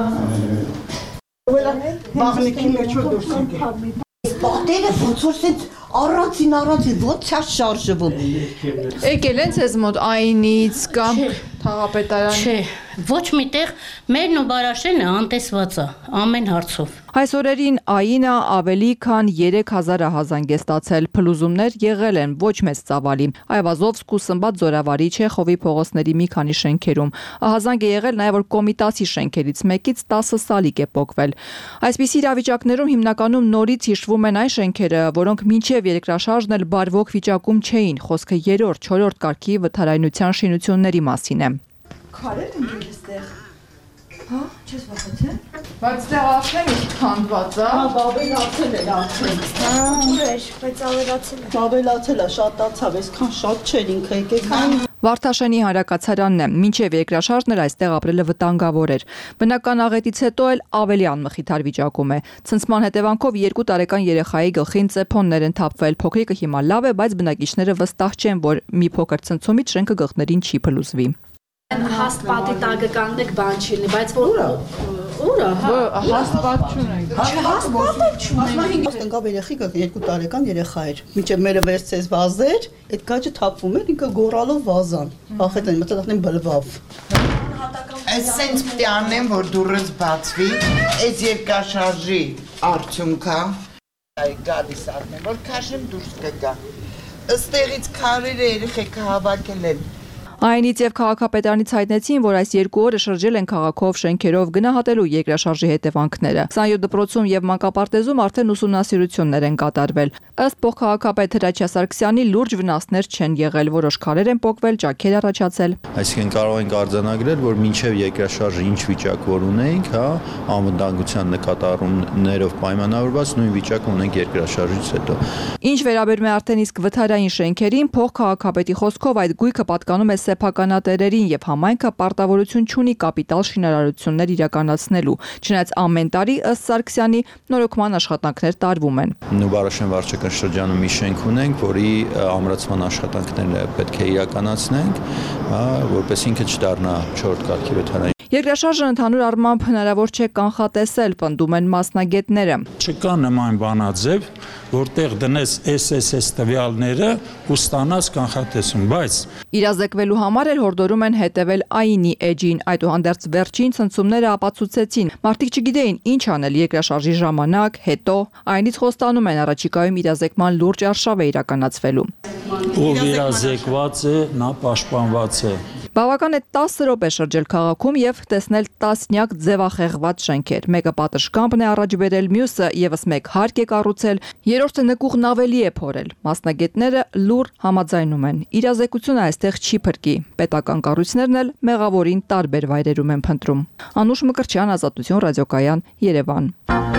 Մաղնիքի մեջով դուրս եկել։ Պատերը ոնց որ սենց առանցին առանցին ոնց է շարժվում։ Եկել են ցեզ մոտ այնից կամ թաղապետարան։ Չէ, ոչ միտեղ մեր Նուբարաշենը անտեսված է ամեն հարցով։ Այս օրերին ԱԻՆ-ը ավելի քան երեք հազար ահազանգ է ստացել, փլուզումներ եղել են ոչ մեծ ծավալի։ Այվազովսկ ու Սմբատ Զորավարի Չեխովի փողոցների մի քանի շենքերում։ Ահազանգ է եղել նաև որ Կոմիտասի շենքերից մեկից տասը սալիկ է պոկվել։ Այսպիսի իրավիճակներում հիմնականում նորից հիշվում են այն շենքերը, որոնք մինչև երկրաշարժն էլ բարվոք վիճակում չէին, խոսքը երրորդ, չորրորդ կարգի վթարայնության շինությունների մասին է։ Քարեր են այստեղ։ Հա, չես վախեցել։ Բայց դեռ արդեն իսկ քանդված է։ Հա, բավելացել է արդեն։ Հա, ուրիշ, բայց ավելացել է։ Բավելացել է, շատացավ, այսքան շատ չէր ինքը եկել։ Վարդաշենի հանրակացարանն է, մինչև երկրաշարժն էր այստեղ ապրելը վտանգավոր էր։ Բնական աղետից հետո էլ ավելի անմխիթար վիճակում է։ Ցնցման հետևանքով երկու տարեկան երեխայի գլխին ծեփոններ են թափվել։ Փոքրիկը հիմա լավ է, բայց բնակիչները վստահ չեն, որ մի փոքր ցնցումից շենքը գլխներին չի փլուզվի։ Հաստ պատի տակը կանգնեք բան չի լինի, բայց որ ուրա, հա, հաստ պատ չունենք։ Հաստ պատ չունենք։ Ասենք երեխիկը երկու տարեկան երեխա էր։ Մինչև մերը վերցես վազեր, այդ գաճը թափվում էր, ինքը գոռալով վազան։ Վախեցան, մտածեցին բլվավ։ Այս սենց պիտի անեմ, որ դուրս բացվի, այս երկրաշարժի արդյունքա։ Այ գալիս արնեմ, որ քաշեմ դուրս կգա։ Ըստեղից քարերը երեխեքը հավաքել են։ Այնից եւ քաղաքապետարանից հայտնեցին, որ այս երկու օրը շրջել են քաղաքով շենքերով գնահատելու երկրաշարժի հետևանքները։ քսանյոթ դպրոցում եւ մանկապարտեզում արդեն ուսումնասիրություններ են կատարվել։ Ըստ փոխքաղաքապետ Հրաչյա Սարգսյանի լուրջ վնասներ չեն եղել, որոշ քարեր են պոկվել, ճաքեր առաջացել։ Այսինքն կարող ենք արձանագրել, որ մինչև երկրաշարժը ինչ վիճակ որ ունեինք, հա, անվտանգության նկատառումներով պայմանավորված նույն վիճակը ունենք երկրաշարժից հետո։ Ինչ վերաբերում է արդեն իսկ վթարային շենքերին, փոխքաղաքապետի խոսքով այդ գույքը պատկանում է սեփականատերերին եւ համայնքը պարտավորություն չունի կապիտալ շինարարություններ իրականացնելու։ Չնայած ամեն տարի ըստ Սարգսյանի նորոգման աշխատանքներ տարվում են։ Նուբարաշեն վարչական շրջանում մի շենք ունենք, որի ամրացման աշխատանքները պետք է իրականացնենք, հա, որպես ինքը չդառնա չորրորդ կարգի վթարային։ Երկրաշարժը ընդհանուր առմամբ հնարավոր չէ կանխատեսել, պնդում են մասնագետները։ Չկա նման բանաձև, որտեղ դնես էս էս էս տվյալները ու ստանաս կանխատեսում, բայց իրազեկվելու համար էլ հորդորում են հետևել ԱԻՆ-ի էջին, այդուհանդերձ վերջին ցնցումները ապացուցեցին։ Մարդիկ չգիտեին ինչ անել երկրաշարժի ժամանակ, հետո, այնից խոստանում են առաջիկայում իրազեկման լուրջ արշավ է իրականացվելու։ Ով իրազեկված է, նա պաշտպանված է։ Բավական է տասը րոպե շրջել քաղաքում եւ տեսնել տասնյակ ձևախեղված շենքեր։ Մեկը պատշգամբն է առաջ բերել, մյուսը եւս մեկ հարկ է կառուցել, երրորդը նկուղն ավելի է փորել։ Մասնագետները լուր համաձայնում են։ Իրազեկությունը այստեղ չի փրկի։ Պետական կառույցներն էլ մեղավորին տարբեր վայրերում են փնտրում։ Անուշ Մկրտչյան, Ազատություն, ռադիոկայան, Երևան։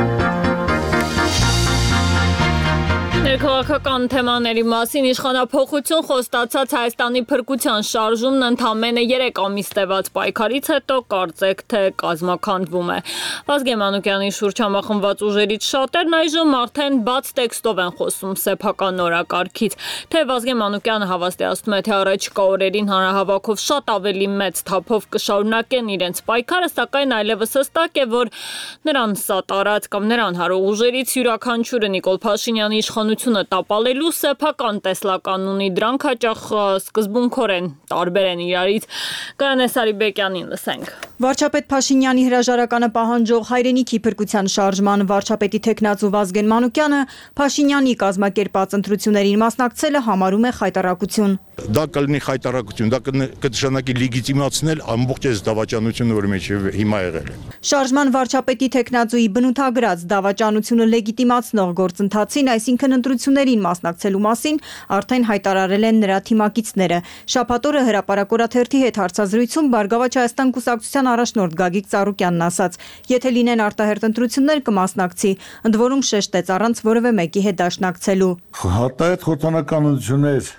Ներքաղաքական թեմաների մասին իշխանափոխություն խոստացած Հայաստանի փրկության շարժումն ընդամենը երեք ամիս տևած պայքարից հետո կարծեք թե կազմաքանդվում է։ Վազգեն Մանուկյանի շուրջ համախմբված ուժերից շատերն այժմ արդեն բաց տեքստով են խոսում սեփական օրակարգից։ Թե Վազգեն Մանուկյանը հավաստիացնում է, թե առաջիկա օրերին հանրահավաքով շատ ավելի մեծ թափով կշարունակեն իրենց պայքարը, սակայն այլևս հստակ է, որ նրան սատարած կամ նրան հարող ուժերից յուրաքանչյուրը Նիկոլ Փաշինյանի իշխանությունը տապալելու սեփական տեսլական ունի, դրանք հաճախ սկզբունքորեն տարբեր են իրարից։ Գայանե Սարիբեկյանին լսենք։ Վարչապետ Փաշինյանի հրաժարականը պահանջող հայրենիքի փրկության շարժման վարչապետի թեկնածու Վազգեն Մանուկյանը Փաշինյանի կազմակերպած ընտրություններին մասնակցելը համարում է խայտառակություն։ Դա կլինի խայտառակություն, դա կնշանակի լեգիտիմացնել ամբողջ այս դավաճանությունը, որի մեջ հիմա եղել է։ Շարժման վարչապետի թեկնածուի բնութագրած դավաճանությունը լեգիտիմացնող գործընթացին, այսինքն ընտրություններին մասնակցելու մասին արդեն հայտարարել են նրա թիմակիցները։ Շաբաթ օրը հրապարակորաթերթի հետ հարցազրույցում Բարգավաճ Հայաստան կուսակցության առաջնորդ Գագիկ Ծառուկյանն ասաց. «Եթե լինեն արտահերթ ընտրություններ կմասնակցի», ընդ որում շեշտեց առանց որևէ մեկի հետ դաշնակցելու։ Արտահերթ խորհրդանական ընտրություններ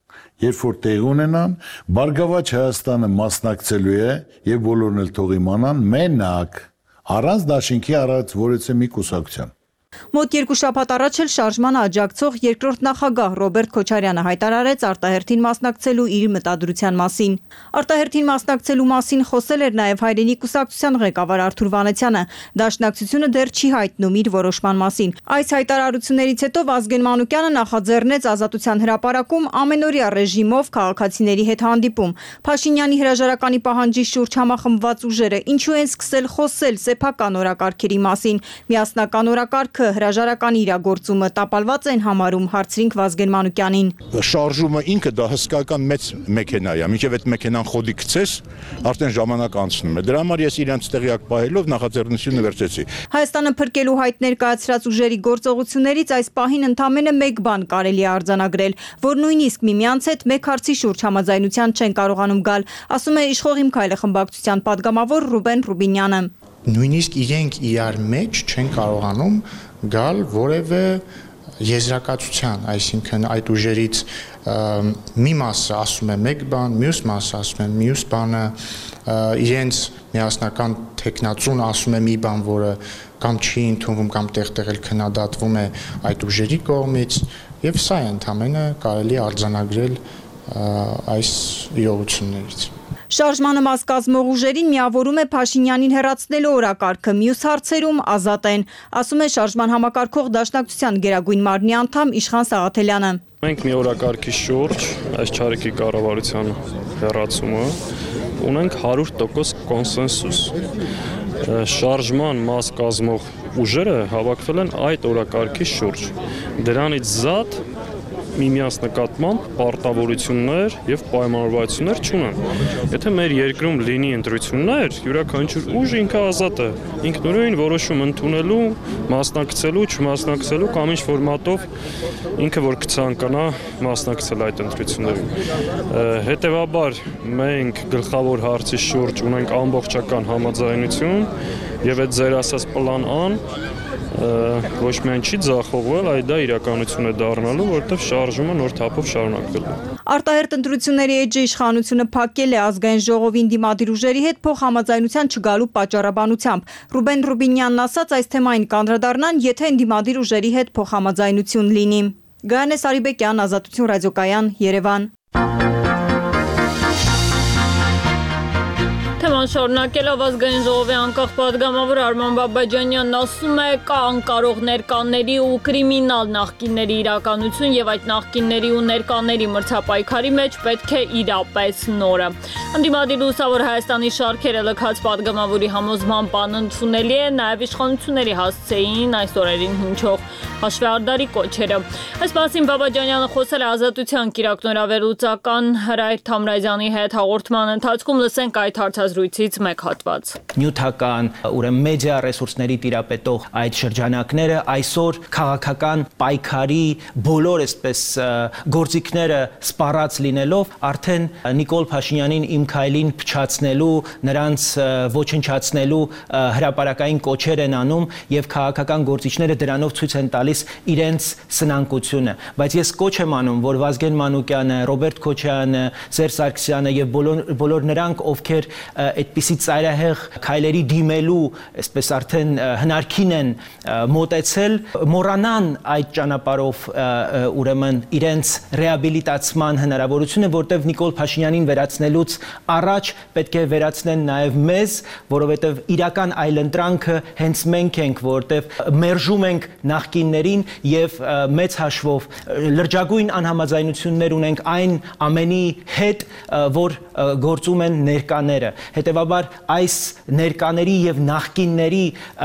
երբ որ տեղ ունենան, Բարգավաճ Հայաստանը մասնակցելու է եւ բոլորն էլ թող իմանան մենակ, առանց դաշինքի առած որևէ մի կուսակցության։ Մոտ երկու շաբաթ առաջ էլ շարժմանը աջակցող երկրորդ նախագահ Ռոբերտ Քոչարյանը հայտարարեց արտահերթին մասնակցելու իր մտադրության մասին։ Արտահերթին մասնակցելու մասին խոսել էր նաև հայրենի կուսակցության ղեկավար Արթուր Վանեցյանը։ Դաշնակցությունը դեռ չի հայտնում իր որոշման մասին։ Այս հայտարարություններից հետո Վազգեն Մանուկյանը նախաձեռնեց Ազատության հրապարակում ամենօրյա ռեժիմով քաղաքացիների հետ հանդիպում։ Փաշինյանի հրաժարականի պահանջի շուրջ համախմբված ուժերը ինչու են սկսել խոսել սեփական օրակարգերի մասին։ Միասնական օրակարգը հրաժարականի իրագործումը տապալված են համարում, հարցրինք Վազգեն Մանուկյանին։ Շարժումը ինքը դա հսկայական մեծ մեքենա է, մինչև այդ մեքենան խոդի գցես, արդեն ժամանակ անցնում է։ Դրա համար ես իրենց տեղյակ պահելով նախաձեռնությունը վերցեցի։ Հայաստանը փրկելու հայտ ներկայացրած ուժերի գործողություններից այս պահին ընդամենը մեկ բան կարելի է արձանագրել, որ նույնիսկ միմյանց հետ մեկ հարցի շուրջ համաձայնության չեն կարողանում գալ, ասում է Իշխող իմ քայլը խմբակցության падգամավոր Ռուբեն Ռուբինյանը։ Նույնիսկ իրենք իրար մեջ չեն կարողանում գալ որևէ եզրակացության, այսինքն այդ ուժերից մի մասը ասում է մեկ բան, մյուս մասը ասում է մյուս բանը, իրենց միասնական թեկնածուն ասում է մի բան, որը կամ չի ընդունվում, կամ տեղ-տեղ էլ քննադատվում է այդ ուժերի կողմից, եւ սա է ընդամենը կարելի արձանագրել այս իրողություններից։ Շարժմանը մաս կազմող ուժերին միավորում է Փաշինյանին հեռացնելու օրակարգը, մյուս հարցերում ազատ են, ասում է շարժման համակարգող դաշնակցության գերագույն մարմնի անդամ Իշխան Սաղաթելյանը։ Մենք մի օրակարգի շուրջ այս չարիքի կառավարության հեռացումը ունենք հարյուր տոկոս կոնսենսուս։ Շարժման մաս կազմող ուժերը հավաքվել են այդ օրակարգի շուրջ։ Դրանից զատ միմյանց նկատմամբ պարտավորություններ եւ պայմանավորվածություններ չունեն։ Եթե մեր երկրում լինի ընտրություններ, յուրաքանչյուր ուժ ինքը ազատ է ինքնուրույն որոշում ընդունելու, մասնակցելու, չմասնակցելու կամ ինչ ֆորմատով ինքը որ կցանկանա մասնակցել այդ ընտրություններին։ Հետևաբար մենք գլխավոր հարցի շուրջ ունենք ամբողջական համաձայնություն եւ այդ ձեր ասած պլան Ան ոչ միայն չի ձախողվել, այլ դա իրականություն է դառնալու, որտեղ շարժումը նոր թափով շարունակվելու է։ Արտահերտ ընտրությունների էջը իշխանությունը փակել է ազգային ժողովին դիմադիր ուժերի հետ փոխհամաձայնության չգալու պատճառաբանությամբ։ Ռուբեն Ռուբինյանն ասաց, այս թեմային կանդրադառնան, եթե ընդդիմադիր ուժերի հետ փոխհամաձայնություն լինի։ Գայանե Սարիբեկյան, Ազատություն ռադիոկայան, Երևան։ Թեման շարունակելով ազգային ժողովի անկախ պատգամավոր Արման Բաբաջանյանն ասում է, կա անկարող ներկաների ու կրիմինալ նախկինների իրականություն եւ այդ նախկինների ու ներկաների մրցապայքարի մեջ պետք է իրապես նորը։ Ընդդիմադիր լուսավոր Հայաստանի շարքերը լքած պատգամավորի համոզմամբ անընդունելի է, նաեւ իշխանությունների հասցեին այս օրերին հնչող հաշվեհարդարի կոչերը։ Այս մասին Բաբաջանյանը խոսել է Ազատության կիրակնորավերլուծական Հրայր Թամրազյանի հետ հաղորդման ընթացքում, լսենք այդ հարցազրույցից մեկ հատված։ Նյութական, ուրեմն մեդիա ռեսուրսների տիրապետող այդ շրջանակները այսօր քաղաքական պայքարի բոլոր այսպես գործիքները սպառած լինելով արդեն Նիկոլ Փաշինյանին իմ քայլին փչացնելու, նրանց ոչնչացնելու հրապարակային կոչեր են անում եւ քաղաքական գործիչները դրանով ցույց են տալիս իրենց սնանկությունը, բայց ես կոչ եմ անում, որ Վազգեն Մանուկյանը, Ռոբերտ Քոչարյանը, Սերժ Սարգսյանը եւ բոլոր բոլոր նրանք, ովքեր այդպիսի ծայրահեղ քայլերի դիմելու, այսպես արդեն հնարքին են մոտեցել, մոռանան այդ ճանապարհով ուրեմն իրենց ռեաբիլիտացման հնարավորությունը, որտեղ Նիկոլ Փաշինյանին վերացնելուց առաջ պետք է վերացնեն նաեւ մեզ, որովհետեւ իրական այլընտրանքը հենց մենք ենք, որտեղ մերժում ենք նախկիններին եւ մեծ հաշվով լրջագույն անհամաձայնություններ ունենք այն ամենի հետ, որ գործում են ներկաները։ Հետևաբար այս ներկաների եւ նախկինների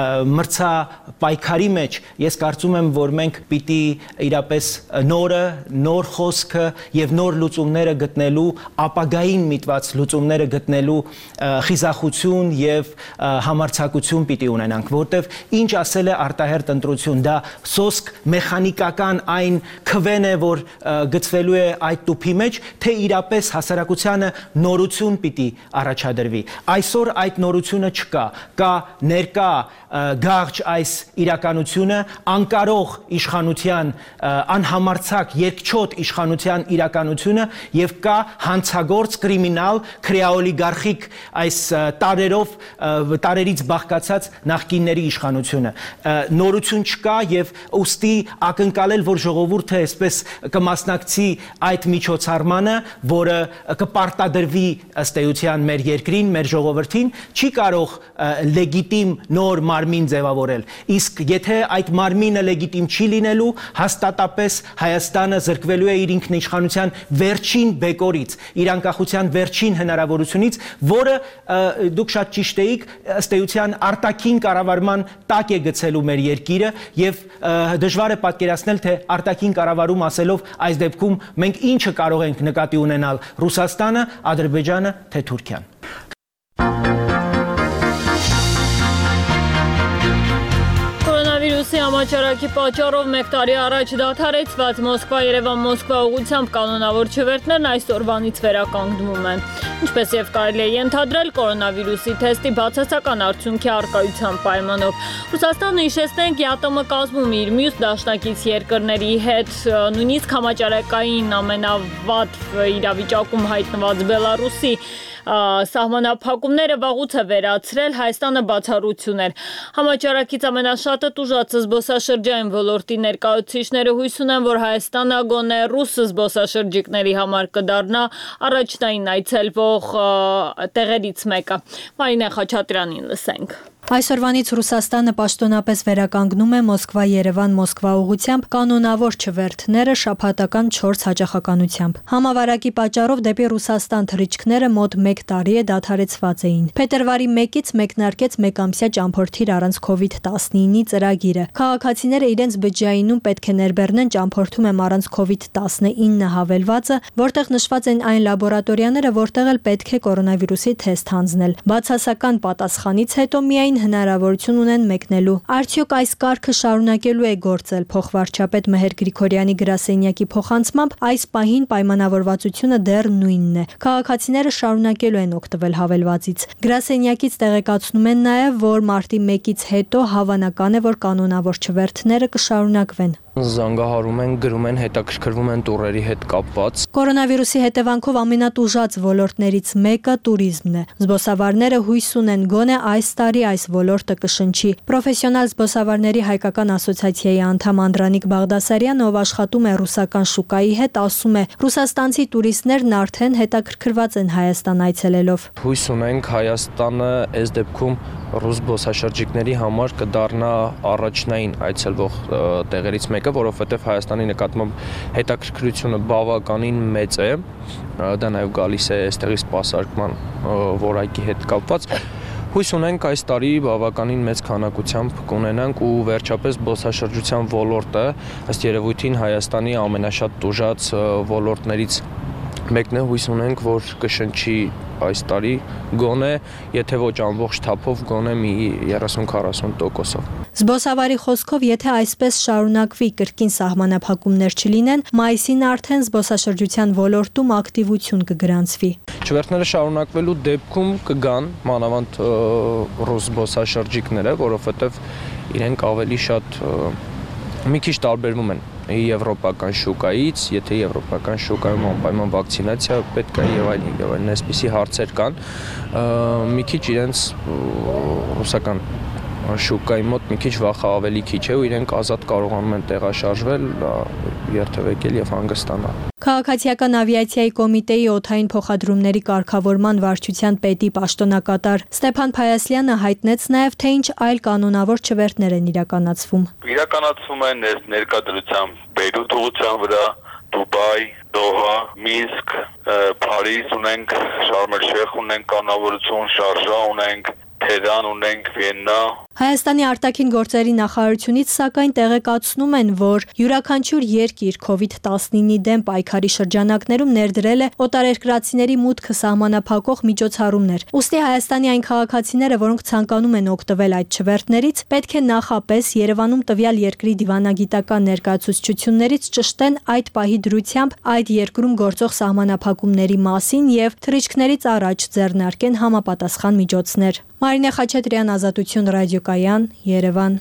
մրցապայքարի մեջ ես կարծում եմ, որ մենք պիտի իրապես նորը, նոր խոսքը եւ նոր լուծումները գտնելու, ապագային միտված լուծումները գտնելու խիզախություն եւ համարձակություն պիտի ունենանք, որտեւ ինչ ասել է արտահերտ ընտրություն, դա սոսկ մեխանիկական այն քվեն է, որ գծվելու է այդ տուփի մեջ, թե իրապես հասարակությանը նորություն պիտի առաջադրվի։ Այսօր այդ նորությունը չկա, կա ներկա գաղջ այս իրականությունը, անկարող իշխանության, անհամարձակ երկչոտ իշխանության իրականությունը եւ կա հանցագործ կրիմինալ քրեաօլիգարխիկ այս տարերով տարերից բաղկացած նախկինների իշխանությունը։ Նորություն չկա եւ ուստի ակնկալել, որ ժողովուրդը այսպես կմասնակցի այդ միջոցառմանը, որը կպարտադրվի ըստ էության մեր երկրին, մեր ժողովրդին, չի կարող լեգիտիմ նոր մարմին ձևավորել։ Իսկ եթե այդ մարմինը լեգիտիմ չի լինելու, հաստատապես Հայաստանը զրկվելու է իր ինքնիշխանության վերջին բեկորից, իր անկախության վերջին հնարավորությունից, որը դուք շատ ճիշտ էիք, ըստ էության արտաքին կառավարման տակ է գցելու մեր երկիրը եւ դժվար է պատկերացնել, թե արտաքին կառավարում ասելով այս դեպքում մենք ինչը կարող ենք նկատի ունենալ՝ Ռուսաստանը, Ադրբեջանը, թե Թուրքիան։ Կորոնավիրուսի համաճարակի պատճառով մեկ տարի առաջ դադարեցված Մոսկվա-Երևան-Մոսկվա ուղղությամբ կանոնավոր չվերթներն այսօրվանից վերականգնվում են։ Ինչպես եւ կարելի է ենթադրել, կորոնավիրուսի թեստի բացասական արդյունքի առկայության պայմանով Ռուսաստանը, հիշեցնենք, ԵԱՏՄ կազմում իր մյուս դաշնակից երկրների հետ, նույնիսկ համաճարակային ամենավատ իրավիճակում հայտնված Բելարուսի սահմանափակումները վաղուց է վերացրել, Հայաստանը բացառություն էր։ Համաճարակից ամենաշատը տուժած զբոսաշրջային ոլորտի ներկայացուցիչները հույս ունեն, որ Հայաստանը գոնե ռուս զբոսաշրջիկների համար կդառնա առաջնային այցելվող տեղերից մեկը։ Մարինե Խաչատրյանին լսենք։ Այսօրվանից Ռուսաստանը պաշտոնապես վերականգնում է Մոսկվա-Երևան Մոսկվա ուղղությամբ կանոնավոր չվերթները շաբաթական չորս հաճախականությամբ։ Համավարակի պատճառով դեպի Ռուսաստան թռիչքները մոտ մեկ տարի է դադարեցված էին։ Փետրվարի մեկից մեկնարկեց մեկամսյա ճամփորդիր առանց քովիդ տասնինի ծրագիրը։ Քաղաքացիները իրենց բջջայինում պետք է ներբեռնեն ճամփորդում եմ առանց քովիդ տասնինը հավելվածը, որտեղ նշված են այն լաբորատորիաները, որտեղ էլ պետք է կորոնավիրուսի թեստ հանձնել։ Բացասական պատասխանից հետո միայն հնարավորություն ունեն մեկնելու։ Արդյոք այս կարգը շարունակելու է գործել։ Փոխվարչապետ Մեհեր Գրիգորյանի գրասենյակի փոխանցմամբ այս պահին պայմանավորվածությունը դեռ նույնն է։ Քաղաքացիները շարունակելու են օգտվել հավելվածից։ Գրասենյակից տեղեկացնում են նաև, որ մարտի մեկից հետո հավանական է, որ կանոնավոր չվերթները կշարունակվեն։ Զանգահարում են, գրում են, հետաքրքրվում են տուրերի հետ կապված։ Կորոնավիրուսի հետևանքով ամենատուժած ոլորտներից մեկը տուրիզմն է։ Զբոսավարները հույս ունեն գոնե այս տարի այս ոլորտը կշնչի։ Պրոֆեսիոնալ զբոսավարների հայկական ասոցիացիայի անդամ Անդրանիկ Բաղդասարյանը, ով աշխատում է ռուսական շուկայի հետ, ասում է՝ ռուսաստանցի տուրիստներն արդեն հետաքրքրված են Հայաստան այցելելով։ Հույս ունենք Հայաստանը այս դեպքում ռուս զբոսաշրջիկների համար կդառնա առաջնային այցելվող տեղերից մեկը, որովհետև Հայաստանի նկատմամբ հետաքրքրությունը բավականին մեծ է, դա նաև գալիս է այստեղի սպասարկման որակի հետ կապված։ Հույս ունենք այս տարի բավականին մեծ քանակությամբ կունենանք ու վերջապես զբոսաշրջության ոլորտը ըստ երևույթին Հայաստանի ամենաշատ տուժած ոլորտներից մեկն է, հույս ունենք, որ կշնչի այս տարի գոնե, եթե ոչ ամբողջ թափով, գոնե մի երեսուն-քառասուն տոկոսով։ Զբոսավարի խոսքով, եթե այսպես շարունակվի, կրկին սահմանափակումներ չլինեն, մայիսին արդեն զբոսաշրջության ոլորտում ակտիվություն կգրանցվի։ Չվերթները շարունակվելու դեպքում կգան մանավանդ ռուս զբոսաշրջիկները, որովհետև իրենք ավելի շատ մի քիչ տարբերվում են եվրոպական շուկայից, եթե եվրոպական շուկայում անպայման վակցինացիա պետք է եւ այլն եւ այլն, այսպիսի հարցեր կան, մի քիչ իրենց ռուսական շուկայի մոտ մի քիչ վախը ավելի քիչ է ու իրենք ազատ կարողանում են տեղաշարժվել, երթևեկել եւ հանգստանալ։ Քաղաքացիական ավիացիայի կոմիտեի օդային փոխադրումների կարգավորման վարչության պետի պաշտոնակատար Ստեփան Փայասլյանը հայտնեց նաև, թե ինչ այլ կանոնավոր չվերթներ են իրականացվում։ Իրականացվում են ներկայությամբ Բեյրութ ուղղության վրա, Դուբայ, Դոհա, Մինսկ, Փարիզ ունենք, Շարմ էլ-Շեյխ ունենք, կանոնավորություն, Շարժա ունենք, Թեհրան ունենք, Վիեննա։ Հայաստանի արտաքին գործերի նախարարությունից սակայն տեղեկացնում են, որ յուրաքանչյուր երկիր քովիդ տասնինի դեմ պայքարի շրջանակներում ներդրել է օտարերկրացիների մուտքը սահմանափակող միջոցառումներ։ Ուստի Հայաստանի այն քաղաքացիները, որոնք ցանկանում են օգտվել այդ չվերթներից, պետք է նախապես Երևանում տվյալ երկրի դիվանագիտական ներկայացուցչություններից ճշտեն այդ պահի դրությամբ այդ երկրում գործող սահմանափակումների մասին եւ թռիչքներից առաջ ձեռնարկեն համապատասխան միջոցներ։ Մարինե Խաչատրյան, Ազատություն ռադիոկայան, Երևան։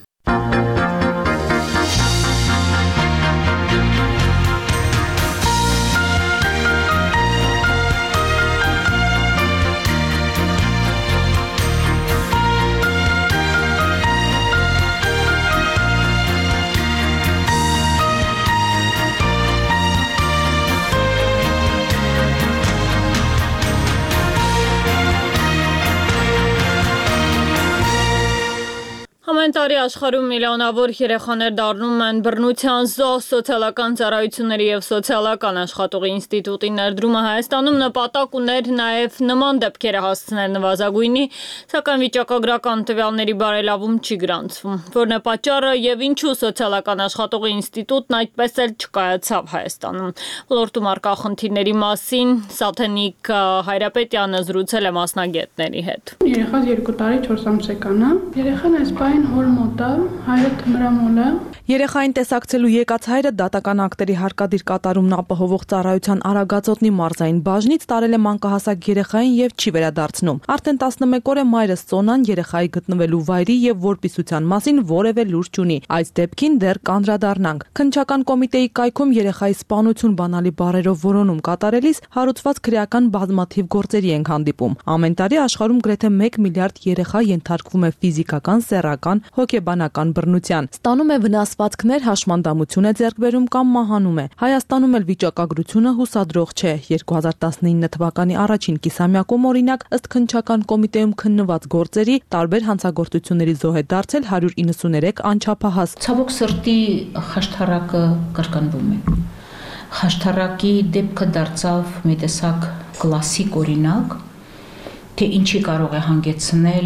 Ամեն տարի աշխարհում միլիոնավոր երեխաներ դառնում են բռնության զոհ։ Սոցիալական ծառայությունների եւ սոցիալական աշխատողի ինստիտուտի ներդրումը Հայաստանում նպատակ ուներ նաեւ նման դեպքերը հասցնել նվազագույնի, սակայն վիճակագրական տվյալների բարելավում չի գրանցվում։ Որն է պատճառը եւ ինչու սոցիալական աշխատողի ինստիտուտն այդպես էլ չկայացավ Հայաստանում։ Ոլորտում առկա խնդիրների մասին Սաթենիկ Հայրապետյանը զրուցել է մասնագետների հետ։ Երեխան երկու տարի չորս ամսեկան է։ Երեխան այս բան հոր մոտ է, հայրը թմրամոլ է։ Երեխային տեսակցելու եկած հայրը դատական ակտերի հարկադիր կատարումն ապահովող ծառայության Արագածոտնի մարզային բաժնից տարել է մանկահասակ երեխային եւ չի վերադարձնում։ Արդեն տասնմեկ օր է մայրս Սոնան երեխայի գտնվելու վայրի եւ որպիսության մասին որևէ լուր չունի։ Այս դեպքին դեռ կանդրադառնանք։ Քննչական կոմիտեի կայքում երեխայի սպանություն բանալի բառերով որոնում կատարելիս հարուցված քրեական բազմաթիվ գործերի ենք հանդիպում։ Ամեն տարի աշխարհում գրեթե մեկ միլիարդ երեխա ենթարկվում է ֆիզիկական, սեռական հոգեբանական բռնության։ Ստանում է վնասվածքներ, հաշմանդամություն է ձեռք բերում կամ մահանում է։ Հայաստանում էլ վիճակագրությունը հուսադրող չէ։ երկու հազար տասնինը թվականի առաջին կիսամյակում օրինակ ըստ քննչական կոմիտեում քննված գործերի տարբեր հանցագործությունների զոհ է դարձել հարյուր իննսուներեք անչափահաս։ Ցավոք սրտի հաշտարակը կրկնվում է։ Հաշտարակի դեպքը դարձավ մի տեսակ կլասիկ օրինակ, թե ինչի կարող է հանգեցնել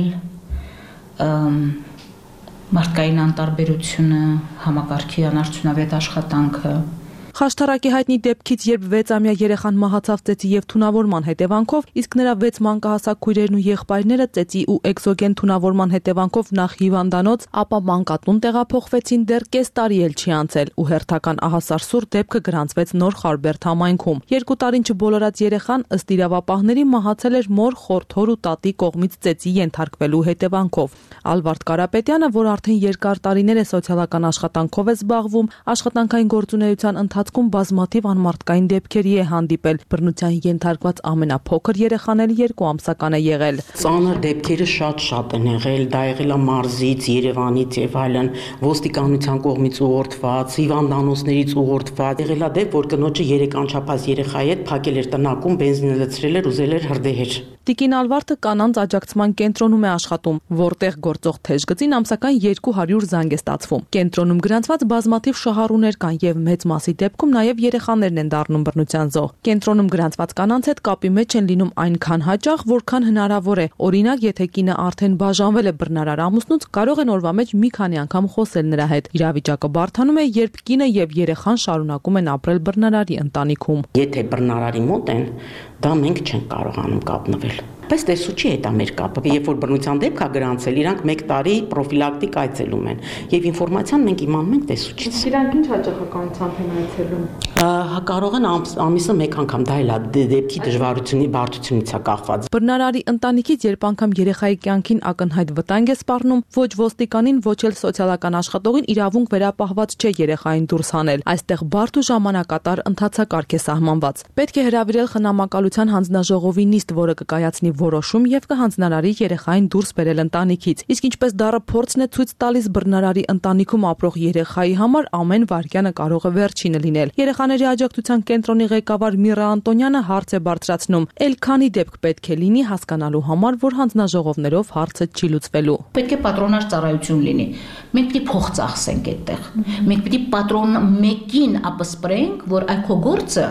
մարդկային անտարբերությունը, համակարգի անարդյունավետ աշխատանքը։ Խաշտարակի հայտնի դեպքից, երբ վեցամյա երեխան մահացավ ծեծի եւ թունավորման հետևանքով, իսկ նրա վեց մանկահասակ քույրերն ու եղբայրները ծեծի ու էքզոգեն թունավորման հետևանքով նախ հիվանդանոց, ապա մանկատուն տեղափոխվեցին, դեռ կես տարի էլ չի անցել ու հերթական ահասարսուր դեպքը գրանցվեց Նոր Խարբերդ համայնքում։ Երկու տարին չբոլորած երեխան ըստ իրավապահների մահացել էր մոր, խորթոր ու տատի կողմից ծեծի ենթարկվելու հետևանքով։ Ալվարդ Կարապետյանը, որ արդեն երկար տարիներ է սոցիալական աշխատանքով է զբաղվում, աշխատանքային գործունեության ընթացքում բազմաթիվ անմարդկային դեպքերի է հանդիպել։ Բռնության ենթարկված ամենափոքր երեխան էլ երկու ամսական է եղել։ Ծանր դեպքերը շատ-շատ են եղել, դա եղել է մարզից, Երևանից եւ այլն, ոստիկանության կողմից ուղղորդված, հիվանդանոցներից ուղղորդված։ Եղել է դեպք, որ կնոջը երեք անչափահաս երեխայի հետ փակել էր տնակում, բենզին լցրել էր, ուզել էր հրդեհեր։ Տիկին Ալվարդը կանանց աջակցման կենտրոնում է աշխատում, որտեղ գործող թեժգծին ամսական երկու հարյուր զանգ է ստացվում։ Կենտրոնում գրանցված բազմաթիվ շահառուներ կան եւ մեծ մասի դեպքում նաեւ երեխաներն են դառնում բռնության զոհ։ Կենտրոնում գրանցված կանանց հետ կապի մեջ են լինում այնքան հաճախ, որքան հնարավոր է։ Օրինակ, եթե կինը արդեն բաժանվել է բռնարար ամուսնուց, կարող են օրվա մեջ մի քանի անգամ խոսել նրա հետ։ Իրավիճակը բարդանում է, երբ կինը եւ երեխան շարունակում են ապրել բռնարարի ընտանիքում։ Եթե բռնարարի մոտ են, դա մենք չենք կարողանում կապնվել։ Բայց տեսուչի հետ է մեր կապը։ Երբ որ բռնության դեպք է գրանցել, իրանք մեկ տարի պրոֆիլակտիկ այցելում են եւ ինֆորմացիան մենք իմանում ենք տեսուչից։ Իրանք ինչ հաճախականությամբ են այցելում։ Կարող են ամիսը մեկ անգամ, դա էլ է դեպքի դժվարությունի բարդությունից է կախված։ Բռնարարի ընտանիքից երբ անգամ երեխայի կյանքին ակնհայտ վտանգ է սպառնում, ոչ ոստիկանին, ոչ էլ սոցիալական աշխատողին իրավունք վերապահված չէ երեխային դուրս հանել։ Այստեղ բարդ ու ժամանակատար ընթացակարգ է սահմանված։ Պետք է հրավիրել խնամակալության հանձնաժողովի նիստ, որը կկայացնի որոշում եւ կհանձնարարի երեխային դուրս բերել ընտանիքից։ Իսկ ինչպես դառը փորձն է ցույց տալիս, բռնարարի ընտանիքում ապրող երեխայի համար ամեն վայրկյանը կարող է վերջինը լինել։ Երեխաների աջակցության կենտրոնի ղեկավար Միրա Անտոնյանը հարց է բարձրացնում. «Էլ քանի դեպք պետք է լինի հասկանալու համար, որ հանձնաժողովներով հարցը չի լուծվելու»։ Պետք է պատրոնաժ ծառայություն լինի։ Մենք պիտի փող ծախսենք այդտեղ։ Մենք պիտի պատրոն մեկին ապսպրենք, որ այ քո գործը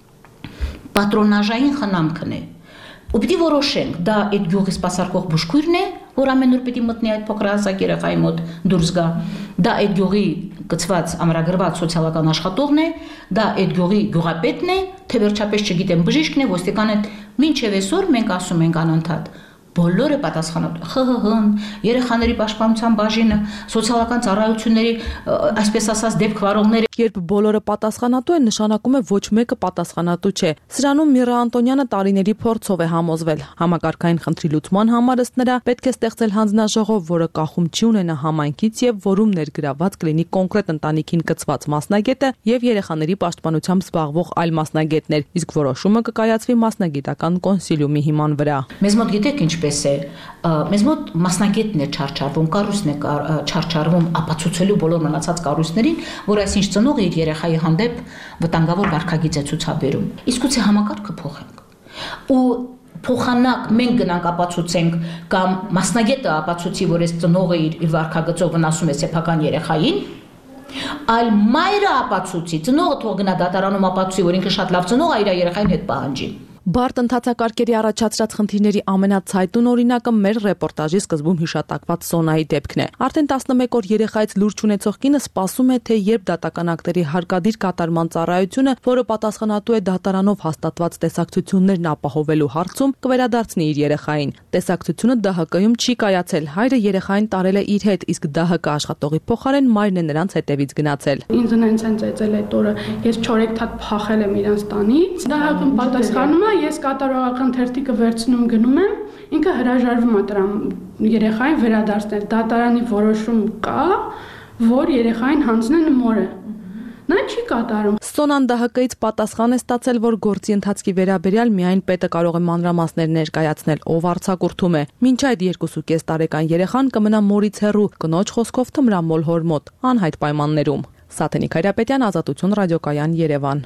պատրոնաժային խնամքն է։ Ու պիտի որոշենք, դա այդ գյուղի սպասարկող բուժքույրն է, որ ամենուր պիտի մտնի այդ փոքրահասակ երեխայի մոտ դուրս գա, դա այդ գյուղի կցված ամրագրված սոցիալական աշխատողն է, դա այդ գյուղի գյուղապետն է, թե վերջապես չգիտեմ բժիշկն է, ոստիկանը։ Մինչև այսօր մենք ասում ենք անընդհատ բոլորը պատասխանատու ԽՀՀ-ն, երեխաների պաշտպանության բաժինը, սոցիալական ծառայությունների, այսպես ասած, դեպք վարողները։ Երբ բոլորը պատասխանատու են, նշանակում է ոչ մեկը պատասխանատու չէ։ Սրանում Միրա Անտոնյանը տարիների փորձով է համոզվել։ Համակարգային խնդրի լուծման համար ըստ նրա պետք է ստեղծել հանձնաժողով, որը կախում չի ունենա համայնքից եւ որում ներգրաված կլինի կոնկրետ ընտանիքին կցված մասնագետը եւ երեխաների պաշտպանությամբ զբաղվող այլ մասնագետներ, իսկ որոշումը կկայացվի մասնագիտական կոնսիլիումի հիման վրա։ Մեզ մոտ գիտեք ինչ պես է, մեզ մոտ մասնագետն է չարչարվում, կառույցն է չարչարվում ապացուցելու բոլոր մնացած կառույցներին, որ այսինչ ծնողը իր երեխայի հանդեպ վտանգավոր վարքագիծ է ցուցաբերում։ Իսկ ուցի համակարգը փոխենք։ Ու փոխանակ մենք գնանք ապացուցենք կամ մասնագետը ապացուցի, որ այս ծնողը իր վարքագծով վնասում է սեփական երեխային, այլ մայրը ապացուցի, ծնողը թող գնա դատարանում ապացուցի, որ ինքը շատ լավ ծնող է, իր երեխային հետ պահանջի։ Բարդ ընթացակարգերի առաջացրած խնդիրների ամենացայտուն օրինակը մեր ռեպորտաժի սկզբում հիշատակված Սոնայի դեպքն է։ Արդեն տասնմեկ օր երեխայից լուրջ ունեցող կինը սպասում է, թե երբ դատական ակտերի հարկադիր կատարման ծառայությունը, որը պատասխանատու է դատարանով հաստատված տեսակցություններն ապահովելու հարցում, կվերադարձնի իր երեխային։ Տեսակցությունը Դահ Հ-ում չի կայացել։ Հայրը երեխային տարել է իր հետ, իսկ Դահ Հ աշխատողի փոխարեն մայրն է նրանց հետևից գնացել։ Ինձ նենց են ծեծել այդ օրը, ես չորեքթաթ փախել եմ իրանց տանից։ Դահ Հ-ում պատասխանում է, ես կատարողական թերթիկը վերցնում գնում եմ, ինքը հրաժարվում է դրան երեխային վերադարձնել։ Դատարանի որոշում կա, որ երեխային հանձնեն մորը։ նա չի կատարում։ Սոնան դե հա կից պատասխան է ստացել, որ գործի ընթացքի վերաբերյալ միայն պետը կարող է մանրամասներ ներկայացնել, ով արձակուրդում է։ Մինչ այդ երկուսուկես տարեկան երեխան կմնա մորից հեռու, կնոջ խոսքով թմրամոլ հոր մոտ, անհայտ պայմաններում։ Սաթենիկ Հայրապետյան, Ազատություն ռադիոկայան, Երևան։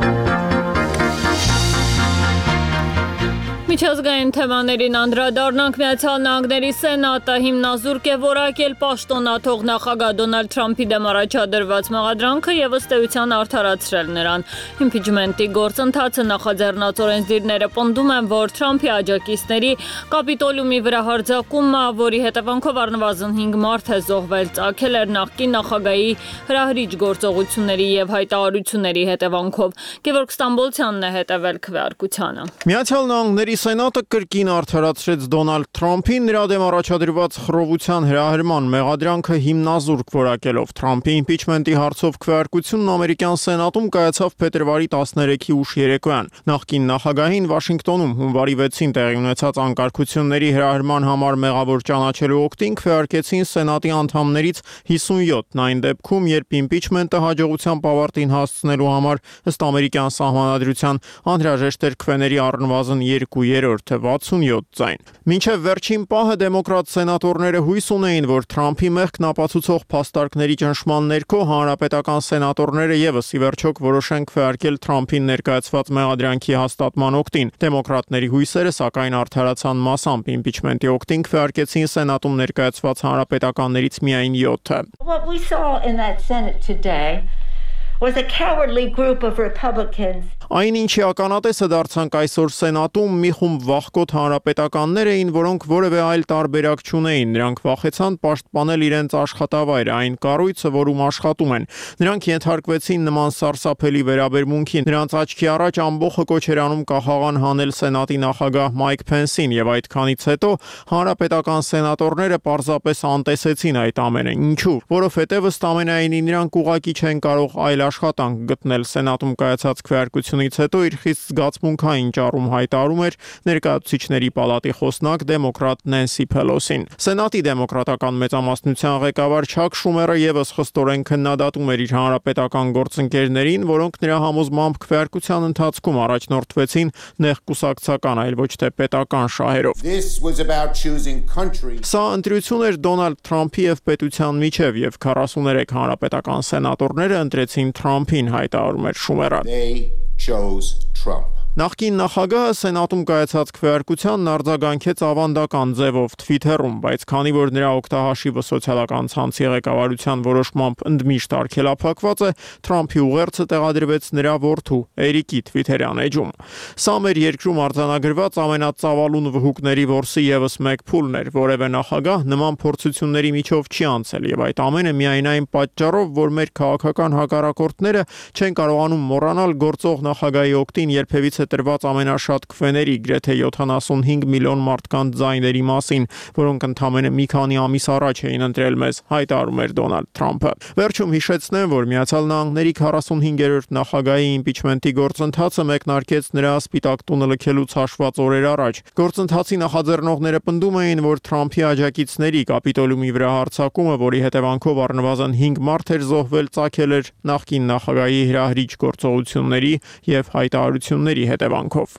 Միջազգային թեմաներին անդրադառնանք։ Միացյալ Նահանգների Սենատը հիմնազուրկ է որակել պաշտոնաթող նախագահ Դոնալդ Թրամփի դեմ առաջադրված մեղադրանքը եւ ըստ էության արդարացրել նրան։ Իմպիչմենտի գործընթացը նախաձեռնած օրենսդիրները պնդում են, որ Թրամփի աջակիցների կապիտոլիումի վրա հարձակումը, որի հետևանքով առնվազն հինգ մարդ է զոհվել, ծագել էր նախկին նախագահի հրահրիչ գործողությունների եւ հայտարարությունների հետևանքով։ Գևորգ Ստամբոլցյանն է հետևել քվեարկությանը։ Միացյալ Նահանգների Սենատը կրկին արդարացրեց Դոնալդ Թրամփին նրա դեմ առաջադրված խռովության հրահրման մեղադրանքը հիմնազուրկ որակելով։ Թրամփի իմպիչմենտի հարցով քվեարկությունն ամերիկյան Սենատում կայացավ փետրվարի տասներեքի ուշ երեկոյան։ Նախկին նախագահին Վաշինգտոնում հունվարի վեցին տեղի ունեցած անկարգությունների հրահրման համար մեղավոր ճանաչելու օգտին քվեարկեցին Սենատի անդամներից հիսունյոթն այն դեպքում, երբ իմպիչմենտը հաջողությամբ ավարտին հասցնելու համար ըստ ամերիկյան սահմանադրության անհրաժեշտ էր քվեների առնվազն երկու երրորդը վաթսունյոթ ձայն։ Մինչև վերջին պահը դեմոկրատ սենատորները հույս ունեին, որ Թրամփի մեղքն ապացուցող փաստարկների ճնշման ներքո հանրապետական սենատորները եւս ի վերջո կորոշեն քվեարկել Թրամփին ներկայացված մեղադրանքի հաստատման օգտին։ Դեմոկրատների հույսերը սակայն արդարացան մասամբ իմպիչմենտի օգտին քվեարկեցին Սենատում ներկայացված հանրապետականներից միայն յոթը։ What we saw in that Senate today was a cowardly group of Republicans. Այն ինչի ականատեսը դարձանք այսօր Սենատում մի խումբ վախկոտ հանրապետականներ էին, որոնք որևէ այլ տարբերակ չունեին։ Նրանք վախեցան պաշտպանել իրենց աշխատավայրը, այն կառույցը, որում աշխատում են։ Նրանք ենթարկվեցին նման սարսափելի վերաբերմունքի։ Նրանց աչքի առաջ ամբողջը կոչ էր անում կախաղան հանել Սենատի նախագահ Մայք Փենսին, եւ այդքանից հետո հանրապետական սենատորները պարզապես անտեսեցին այդ ամենը։ Ինչու՞։ Որովհետեւ ըստ ամենայնի նրանք ուղղակի չեն կարող այլ աշխատանք գտնել։ Սենատում կայացած քվեարկությունից հետո իր խիստ զգացմունքային ճառում հայտարարում էր ներկայացուցիչների պալատի խոսնակ դեմոկրատ Նենսի Փելոսին։ Սենատի դեմոկրատական մեծամասնության ղեկավար Չակ Շումերը եւս խստորեն քննադատում էր իր հանրապետական գործընկերներին, որոնք նրա համոզմամբ քվեարկության ընթացքում առաջնորդվեցին նեղ կուսակցական, այլ ոչ թե պետական շահերով։ Սա ընտրություն էր Դոնալդ Թրամփի եւ պետության միջև, եւ քառասուներեք հանրապետական սենատորները ընտրեցին Թրամփին, հայտարարում էր Շումերը։ chose Trump. Նախկին նախագահը Սենատում կայացած քվեարկությանն արձագանքեց ավանդական ձևով Twitter-ում, բայց քանի որ նրա օգտահաշիվը սոցիալական ցանցի ղեկավարության որոշմամբ ընդմիշտ արգելափակված է, Թրամփի ուղերձը տեղադրվեց նրա որդու Էրիկի Twitter-յան էջում։ Սա մեր երկրում արձանագրված ամենածավալուն վհուկների որսի եւս մեկ փուլն էր, որևէ նախագահ նման փորձությունների միջով չի անցել, եւ այդ ամենը միայն այն պատճառով, որ մեր քաղաքական հակառակորդները չեն կարողանում մոռանալ գործող նախագահի օգտին երբևիցե տրված ամենաշատ քվեների գրեթե յոթանասունհինգ միլիոն մարդկանց ձայների մասին, որոնք ընդամենը մի քանի ամիս առաջ էին ընտրել մեզ, հայտարարում էր Դոնալդ Թրամփը։ Վերջում հիշեցնեմ, որ Միացյալ Նահանգների քառասունհինգերորդ նախագահի իմպիչմենտի գործընթացը մեկնարկեց նրա Սպիտակ տունը լքելուց հաշված օրեր առաջ։ Գործընթացի նախաձեռնողները պնդում էին, որ Թրամփի աջակիցների կապիտոլիումի վրա հարձակումը, որի հետևանքով առնվազն հինգ մարդ էր զոհվել, ծագել էր նախկին նախագահի հրահրիչ գործողությունների եւ հայտարարությունների հետևանքով։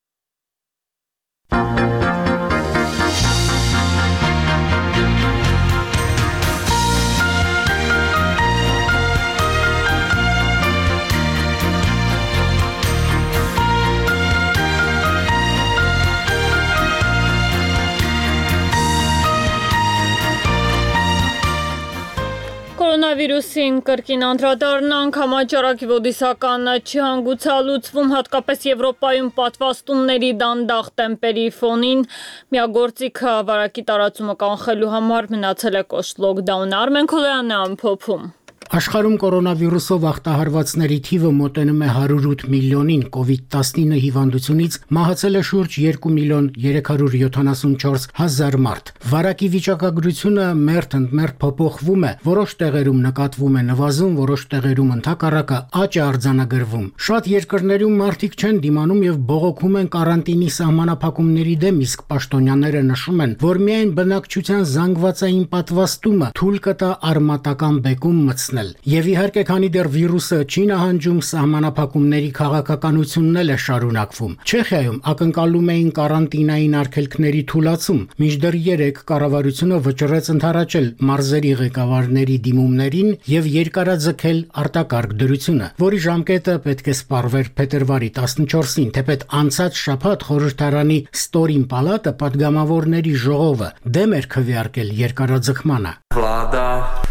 Կորոնավիրուսին կրկին անդրադառնանք, համաճարակի ոդիսականը չի հանգուցալուծվում, հատկապես Եվրոպայում պատվաստումների դանդաղ տեմպերի ֆոնին։ Միագործիքը վարակի տարածումը կանխելու համար մնացել է կոշտ լոքդաուն։ Արմեն Քոլոյանն է ամփոփում։ Աշխարհում կորոնավիրուսով ախտահարվածների թիվը մոտենում է հարյուր ութ միլիոնին, կովիդ տասնինը հիվանդությունից մահացել է շուրջ երկու միլիոն երեք հարյուր յոթանասունչորս հազար մարդ։ Վարակի վիճակագրությունը մերթ-ընդ-մերթ փոփոխվում է, որոշ տեղերում նկատվում է նվազում, որոշ տեղերում ընդհակառակը աճ է արձանագրվում։ Շատ երկրներում մարդիկ չեն դիմանում եւ բողոքում են կարանտինի սահմանափակումների դեմ, իսկ պաշտոնյաները նշում են, որ միայն բնակչության զանգվածային պատվաստումը թույլ կտա արմատական բեկում մտցնել։ վերականգնել։ Եվ իհարկե, քանի դեռ վիրուսը չի նահանջում, սահմանափակումների քաղաքականությունն էլ է շարունակվում։ Չեխիայում ակնկալում էին կարանտինային արգելքների թուլացում, մինչդեռ երեկ կառավարությունը վճռեց ընդառաջել մարզերի ղեկավարների դիմումներին եւ երկարաձգել արտակարգ դրությունը, որի ժամկետը պետք է սպառվեր փետրվարի տասնչորսին, թեպետ անցած շաբաթ խորհրդարանի Ստորին պալատը պատգամավորների ժողովը դեմ էր քվեարկել երկարաձգմանը։ Vláda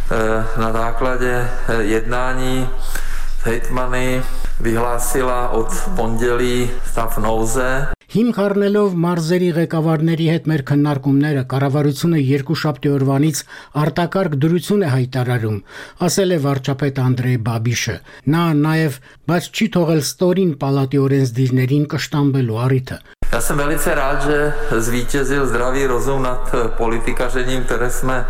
na základě jednání s hejtmany vyhlásila od pondělí stav nouze. Հիմք առնելով մարզերի ղեկավարների հետ մեր քննարկումները կառավարությունը երկուշաբթի օրվանից արտակարգ դրություն է հայտարարում, ասել է վարչապետ Անդրեյ Բաբիշը։ Նա նաև բայց չի թողել Ստորին պալատի օրենսդիրներին կշտամբելու առիթը։ Já jsem velice rád, že zvítězil zdravý rozum nad politikařením, které jsme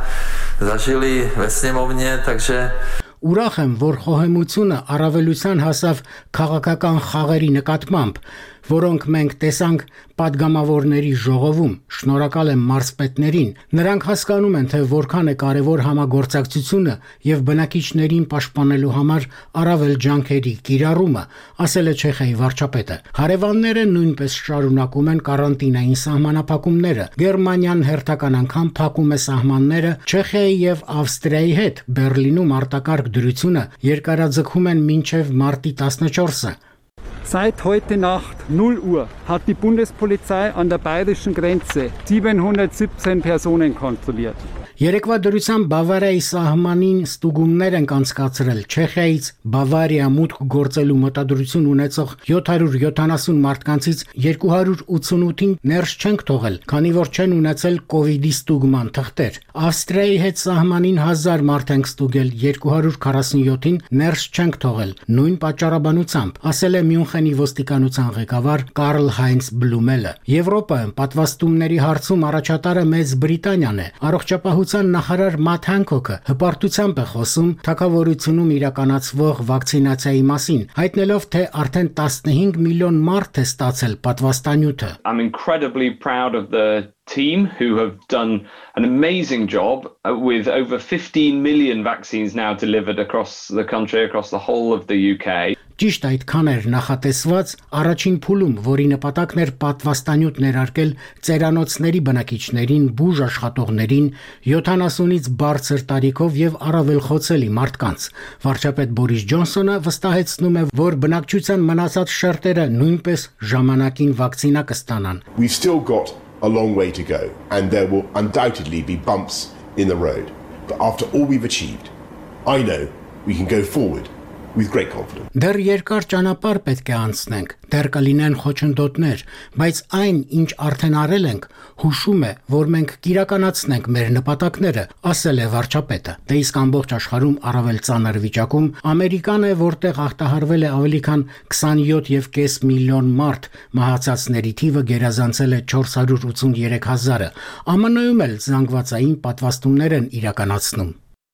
zažili ve sněmovně, takže Ուրախ եմ, որ խոհեմությունը առավելության հասավ քաղաքական խաղերի նկատմամբ, որոնք մենք տեսանք պատգամավորների ժողովում։ Շնորհակալ եմ մարզպետներին։ Նրանք հասկանում են, թե որքան է կարևոր համագործակցությունը եւ բնակիչներին պաշտպանելու համար առավել ջանքերի կիրառումը, ասել է Չեխիայի վարչապետը։ Հարևանները նույնպես շարունակում են կարանտինային սահմանափակումները։ Գերմանիան հերթական անգամ փակում է սահմանները Չեխիայի եւ Ավստրիայի հետ։ Բերլինում արտակարգ դրությունը երկարաձգում են մինչև մարտի տասնչորսը։ Seit heute Nacht null Uhr hat die Bundespolizei an der bayerischen Grenze siebenhundertsiebzehn Personen kontrolliert. Երեկվա դրությամբ Բավարիայի սահմանին ստուգումներ են կանցկացրել Չեխիայից Բավարիա մուտք գործելու մտադրություն ունեցող յոթ հարյուր յոթանասուն մարդկանցից երկու հարյուր ութսունութին ներս չենք թողել, քանի որ չեն ունեցել կովիդի ստուգման թղթեր։ Ավստրիայի հետ սահմանին հազար մարդ ենք ստուգել, երկու հարյուր քառասունյոթին ներս չենք թողել, նույն պատճառաբանությամբ, ասել է Մյունխենի ոստիկանության ղեկավար Կարլ Հայնց Բլումելը։ Եվրոպայում պատվաստումների հարցում առաջատարը Մեծ Բրիտանիան է։ Առողջապահության նախարար Մաթ Հանքոկը հպարտությամբ է խոսում թագավորությունում իրականացվող վակցինացիայի մասին, հայտնելով, թե արդեն տասնհինգ միլիոն մարդ է ստացել պատվաստանյութը։ I'm incredibly proud of the team who have done an amazing job with over fifteen million vaccines now delivered across the country, across the whole of the U K. Ճիշտ այդքան էր նախատեսված առաջին փուլում, որի նպատակն էր պատվաստանյութ ներարկել ծերանոցների բնակիչներին, բուժ աշխատողներին, յոթանասունից բարձր տարիքով եւ առավել խոցելի մարդկանց։ Վարչապետ Բորիս Ջոնսոնը վստահեցնում է, որ բնակչության մնացած շերտերը նույնպես ժամանակին վակցինա կստանան։ We've still got a long way to go and there will undoubtedly be bumps in the road. But after all we've achieved, I know we can go forward with great confidence. Դեռ երկար ճանապարհ պետք է անցնենք, դեռ կլինեն խոչընդոտներ, բայց այն, ինչ արդեն արել ենք, հուշում է, որ մենք կիրականացնենք մեր նպատակները, ասել է վարչապետը։ Դե իսկ ամբողջ աշխարհում առավել ծանր վիճակում Ամերիկան է, որտեղ ախտահարվել է ավելի քան քսանյոթ եւ կես միլիոն մարդ, մահացածների թիվը գերազանցել է չորս հարյուր ութսուներեք հազարը։ Ամն Ում էլ զանգվածային պատվաստումներ են իրականացնում։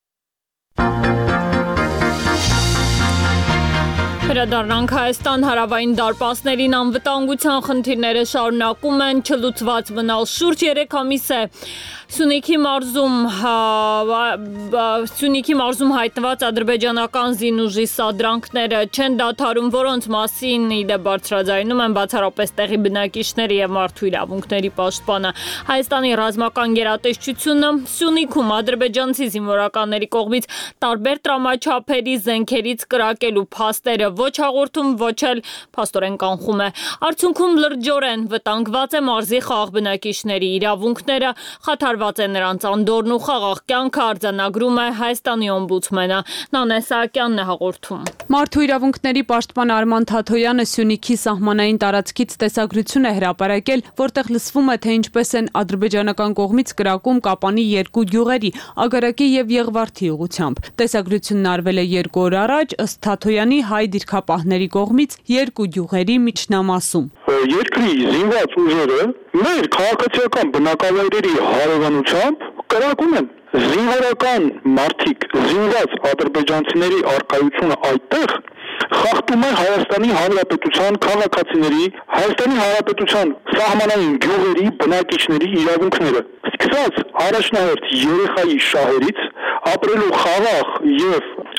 Վերադառնանք Հայաստան հարավային դարպասներին անվտանգության խնդիրները շարունակում են չլուծված մնալ շուրջ երեք ամիս է Սյունիքի մարզում Սյունիքի մարզում հայտնված ադրբեջանական զինուժի սադրանքները չեն դադարում, որոնց մասին իդե բարձրաձայնում են բացառապես տեղի բնակիչները եւ մարդու իրավունքների պաշտպանը։ Հայաստանի ռազմական գերատեսչությունը Սյունիքում ադրբեջանցի զինվորականների կողմից տարբեր տրամաչափերի զենքերից կրակելու փաստերը ոչ հաղորդում, ոչ էլ փաստորեն կանխում է։ Արդյունքում լրջորեն վտանգված է մարզի խաղաղ բնակիչների իրավունքները, խաթարված է նրանց անդորն ու խաղաղ կյանքը, արձանագրում է Հայաստանի օմբուդսմենը։ Նանե Սահակյանն է հաղորդում։ Մարդու իրավունքների պաշտպան Արման Թաթոյանը Սյունիքի սահմանային տարածքից տեսագրություն է հրապարակել, որտեղ լսվում է, թե ինչպես են ադրբեջանական կողմից կրակում Կապանի երկու գյուղերի՝ Ագարակի եւ Եղվարդի ուղությամբ։ Տեսագրությունն արվել է երկու օր առաջ, ըստ Թաթոյանի հայ դիրքապահների կողմից երկու գյուղերի միջնամասում։ Երկրի զինված ուժերը մեր քաղաքացիական բնակավայրերի հարևանությամբ կրակում են զինվորական մարդիկ, զինված ադրբեջանցիների առկայությունը այդտեղ խախտում է Հայաստանի Հանրապետության քաղաքացիների, Հայաստանի Հանրապետության սահմանային գյուղերի բնակիչների իրավունքները։ Սկսած առաջնահերթ երեխայի շահերից, ապրելու խաղաղ եւ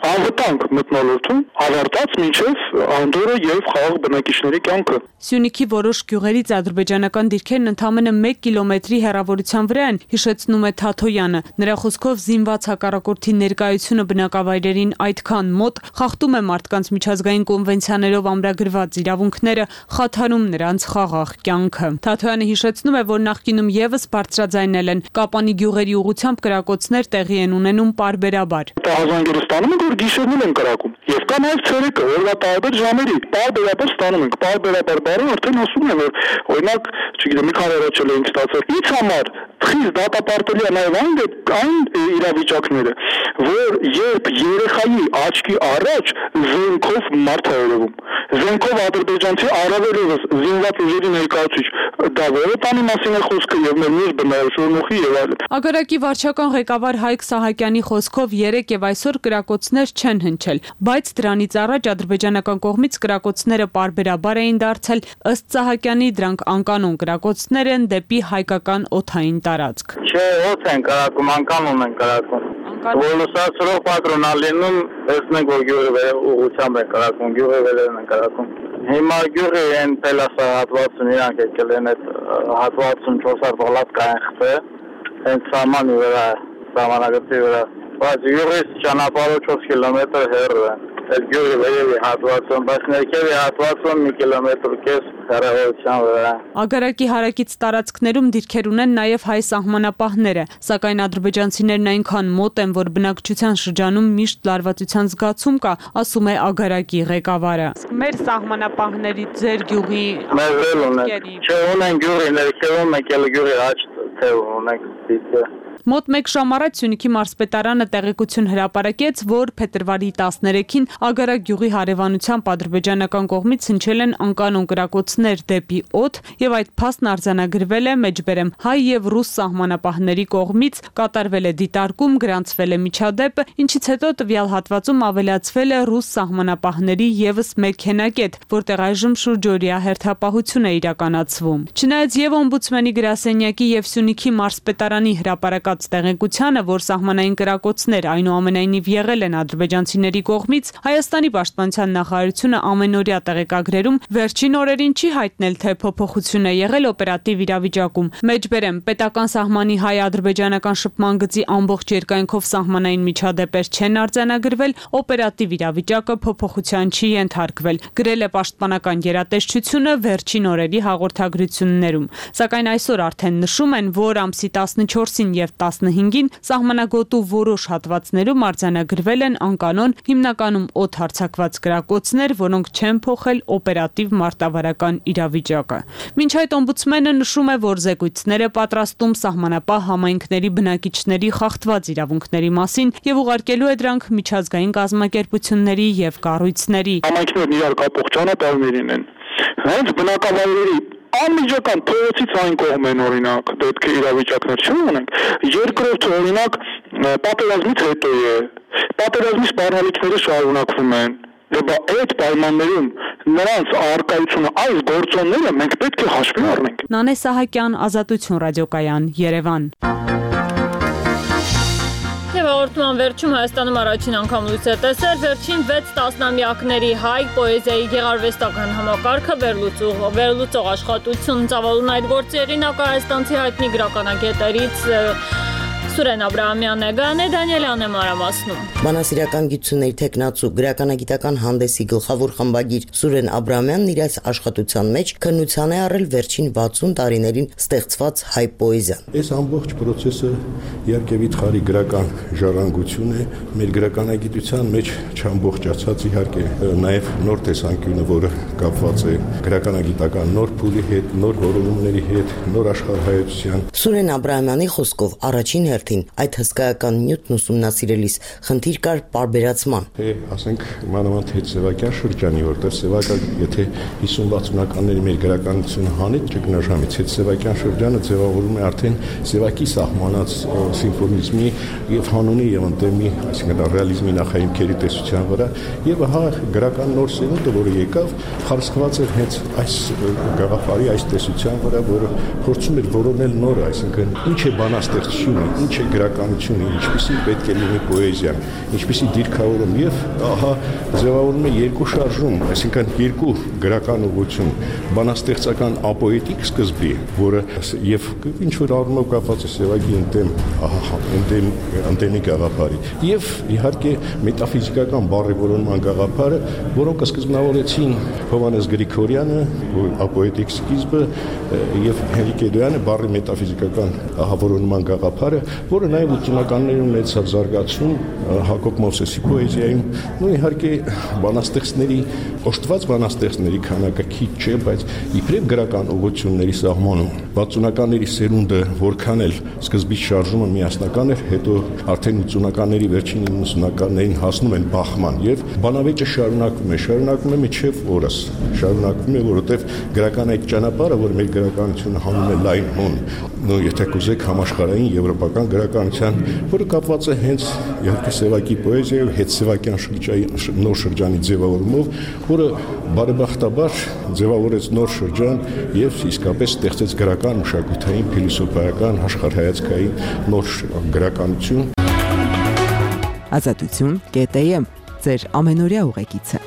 անվտանգ մթնոլորտում ավարտած մինչև անդորը եւ խաղաղ բնակիչների կյանքը։ Սյունիքի որոշ գյուղերից ադրբեջանական դիրքերն ընդամենը մեկ կիլոմետրի հեռավորության վրա են, հիշեցնում է Թաթոյանը։ Նրա խոսքով զինված հակառակորդի ներկայությունը բնակավայրերին այդքան մոտ խախտում է մարդկանց միջազգային կոնվենցիաներով ամրագրված իրավունքները, խաթարում նրանց խաղաղ կյանքը։ Թաթոյանը հիշեցնում է, որ նախկինում եւս բարձրաձայնել են Կապանի գյուղերի ուղությամբ կրակոցներ տեղի են ունենում պարբերաբար։ Տահազանգերը ստանում ենք, որ գիշերն են կրակում։ Եվ կա նաև ցերեկը, օրվա տարբեր ժամերի պարբերաբար ստանում ենք։ Պարբերաբար բառը արդեն ասում է, որ օրինակ, չգիտեմ, մի քանի օր չել ենք ստացել։ Ինչ համար խիստ դատապարտելի է նաև այն այն իրավիճակները, որ երբ երեխայի աչքի առաջ զենքով մարդ է երևում։ Զենքով ադրբեջանցի առավել ևս զինված ուժերի ներկայացուցիչ, դա Վորոտանի մասին է խոսքը եւ մեր մյուս բնավորությունների եւ այլն։ Ագարակի վարչական ղեկավար Հայկ Սահակյանի խոսքով երեք եւ այսօր կրակոցներ չեն հնչել, բայց դրանից առաջ ադրբեջանական կողմից կրակոցները պարբերաբար էին դարձել, ըստ Սահակյանի դրանք անկանոն կրակոցներ են դեպի հայկական օդային տարածք։ Չէ, ոց են կրակում, անկանոն են կրակում։ Ոլուսացրող պատրոնալինում տեսնենք, որ գյուղը ուղղությամբ են կրակում, գյուղը վերևն են կրակում։ Հիմա գյուղի են պելասա հատվածում իրանք եկել են այդ հատվածում չորս հատ ոլատկա են խփել, հենց սամանի վրա, սամանագծի վրա։ Բայց գյուղից ճանապարհը չորս կիլոմետր հեռու է։ Այդ գյուղի վերևի հատվածում, բայց ներքևի հատվածում մի կիլոմետր կես հեռավորության վրա։ Ագարակի հարակից տարածքներում դիրքեր ունեն նաև հայ սահմանապահները, սակայն ադրբեջանցիներն այնքան մոտ են, որ բնակչության շրջանում միշտ լարվածության զգացում կա, ասում է Ագարակի ղեկավարը։ Մեր սահմանապահների ձեր գյուղի Մեր վել ունեն։ Չէ, ունեն գյուղի ներքևում եկել գյուղի աջ թեւ ունենք դիտը։ Մոտ մեկ ժամ առաջ Սյունիքի մարզպետարանը տեղեկություն հրապարակեց, որ փետրվարի տասներեքին Ագարակ գյուղի հարևանությամբ ադրբեջանական կողմից հնչել են անկանոն կրակոցներ դեպի օդ եւ այդ փաստն արձանագրվել է մեջբերեմ հայ եւ ռուս սահմանապահների կողմից, կատարվել է դիտարկում, գրանցվել է միջադեպ, ինչից հետո տվյալ հատվածում ավելացվել է ռուս սահմանապահների եւս մեկ հենակետ, որտեղ այժմ շուրջօրյա հերթապահություն է իրականացվում։ Չնայած եւ օմբուդսմենի գրասենյակի եւ Սյունիքի մարզպետարանի հրապարակած տեղեկությանը, որ սահմանային կրակոցներ այնուամենայնիվ եղել են ադրբեջանցիների կողմից, Հայաստանի պաշտպանության նախարարությունը ամենօրյա տեղեկագրերում վերջին օրերին չի հայտնել, թե փոփոխություն է եղել օպերատիվ իրավիճակում։ Մեջբերեմ պետական սահմանի հայ-ադրբեջանական շփման գծի ամբողջ երկայնքով սահմանային միջադեպեր չեն արձանագրվել, օպերատիվ իրավիճակը փոփոխության չի ենթարկվել, գրել է պաշտպանական գերատեսչությունը վերջին օրերի հաղորդագրություններում։ Սակայն այսօր արդեն նշում են, որ ամսի տասնչորսին եւ տասնհինգին սահմանագոտու որոշ հատվածներում արձանագրվել են անկանոն, հիմնականում օդ հարձակված կրակոցներ, որոնք չեն փոխել օպերատիվ մարտավարական իրավիճակը։ Մինչ այդ օմբուդսմենը նշում է, որ զեկույցները պատրաստում սահմանապահ համայնքների բնակիչների խախտված իրավունքների մասին եւ ուղարկելու է դրանք միջազգային կազմակերպությունների եւ կառույցների։ Համայնքներն իրար կապող ճանապարհներին են։ Հենց բնակավայրերի անմիջական փողոցից այն կողմ են օրինակ, պետք է իրավիճակներ չունենք։ Երկրորդ օրինակ պատերազմից հետո է։ Պատերազմի սպառնալիքները շարունակվում են։ Եվ այդ պայմաններում նրանց արկայությունը այս գործոնները մենք պետք է հաշվի առնենք։ Նանե Սահակյան, Ազատություն ռադիոկայան, Երևան։ Եվ հաղորդման վերջում Հայաստանում առաջին անգամ լույս է տեսել վերջին վեց տասնամյակների հայ պոեզիայի գեղարվեստական համակարգը վերլուծող վերլուծող աշխատություն ծավալուն այդ գործի հեղինակը հայաստանցի հայտնի գրականագետերից Սուրեն Աբրահամյանն է, Գաներ Դանիելյանն է մանրամասնում։ Մանասիրական գիտությունների տեխնացու գրականագիտական հանդեսի գլխավոր խմբագիր Սուրեն Աբրահամյանն իր այս աշխատության մեջ քննության է առել վերջին վաթսուն տարիներին ստեղծված հայ պոեզիան։ Այս ամբողջ process-ը իհարկե վիթխարի գրական ժառանգություն է, մեր գրականագիտության մեջ չամբողջացած իհարկե նաև նոր տեսանկյունը, որը կապված է գրականագիտական նոր փուլի հետ, նոր որոնումների հետ, նոր աշխարհայացության։ Սուրեն Աբրահամյանի խոսքով առաջին այդ հսկայական նյութն ուսումնասիրելիս խնդիր կար պարբերացման։ Թե ասենք մանավանդ հետ սևակյան շրջանի, որտեղ սևակը եթե հիսուն-վաթսունականների մեր գրականությունը հանեց ճգնաժամից, հետ սևակյան շրջանը ձևավորում է արդեն սևակի սահմանած սիմֆոնիզմի եւ հանունի եւ ընտեմի, այսինքն դա ռեալիզմի նախահիմքերի տեսության վրա, եւ ահա գրական նոր սերունդը, որը եկավ, խարսխված էր հենց այս գաղափարի, այս տեսության վրա, որը փորձում էր որոնել նորը, այսինքն ինչ է բանաստեղծությունը, ինչ է գրականությունը, ինչպիսի պետք է լինի պոեզիան, ինչպիսի դիրքավորում եւ ահա ձևավորում է երկու շարժում, այսինքն երկու գրական ուղղություն, բանաստեղծական ապոետիկ սկզբի, որը եւ ինչ որ առումով կապված է Սևակի ընդեմ, ահա ընդեմ ընդեմի գաղափարի եւ իհարկե մետաֆիզիկական բառի գաղափարը, որոնք սկզբնավորեցին Հովհաննես Գրիգորյանը, ապոետիկ սկիզբը եւ Հենրիկ Էդոյանը բառի մետաֆիզիկական ահավորոնման գաղափարը, որը նաեւ ութսունականներում ունեցավ զարգացում Հակոբ Մովսեսի պոեզիայում, ու իհարկե բանաստեղծների, օժտված բանաստեղծների քանակը քիչ չէ, բայց իբրև գրական ուղղությունների սահմանում վաթսունականների սերունդը որքան էլ սկզբից շարժումը միասնական էր, հետո արդեն ութսունականների վերջին իննսունականներին հասնում են բախման եւ բանավեճը շարունակվում է, շարունակվում է մինչև օրս, շարունակվում է, որովհետեւ գրական այդ ճանապարհը, որ մեր գրականությունը հանում է լայն հուն, նո եթե կուզեք համաշխարհային եվրոպական գրականության, որը կապված է հենց իհարկե Սևակի պոեզիայով, հետսևակյան շրջանի նոր շրջանի ձևավորումով, որը բարեբախտաբար ձևավորեց նոր շրջան եւ իսկապես ստեղծեց գրական, մշակութային, փիլիսոփայական, աշխարհայացքային նոր գրականություն։ Ազատություն կետեմ ձեր ամենօրյա ուղեկիցը։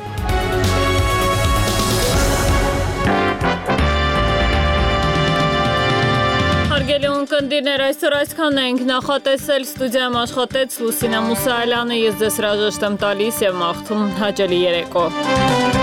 Հարգելի ունկնդիրներ, այսօր այսքանն ենք նախատեսել, ստուդիայում աշխատեց Լուսինա Մուսայելյանը, ես ձեզ հրաժեշտ եմ տալիս եւ մաղթում հաճելի երեկո։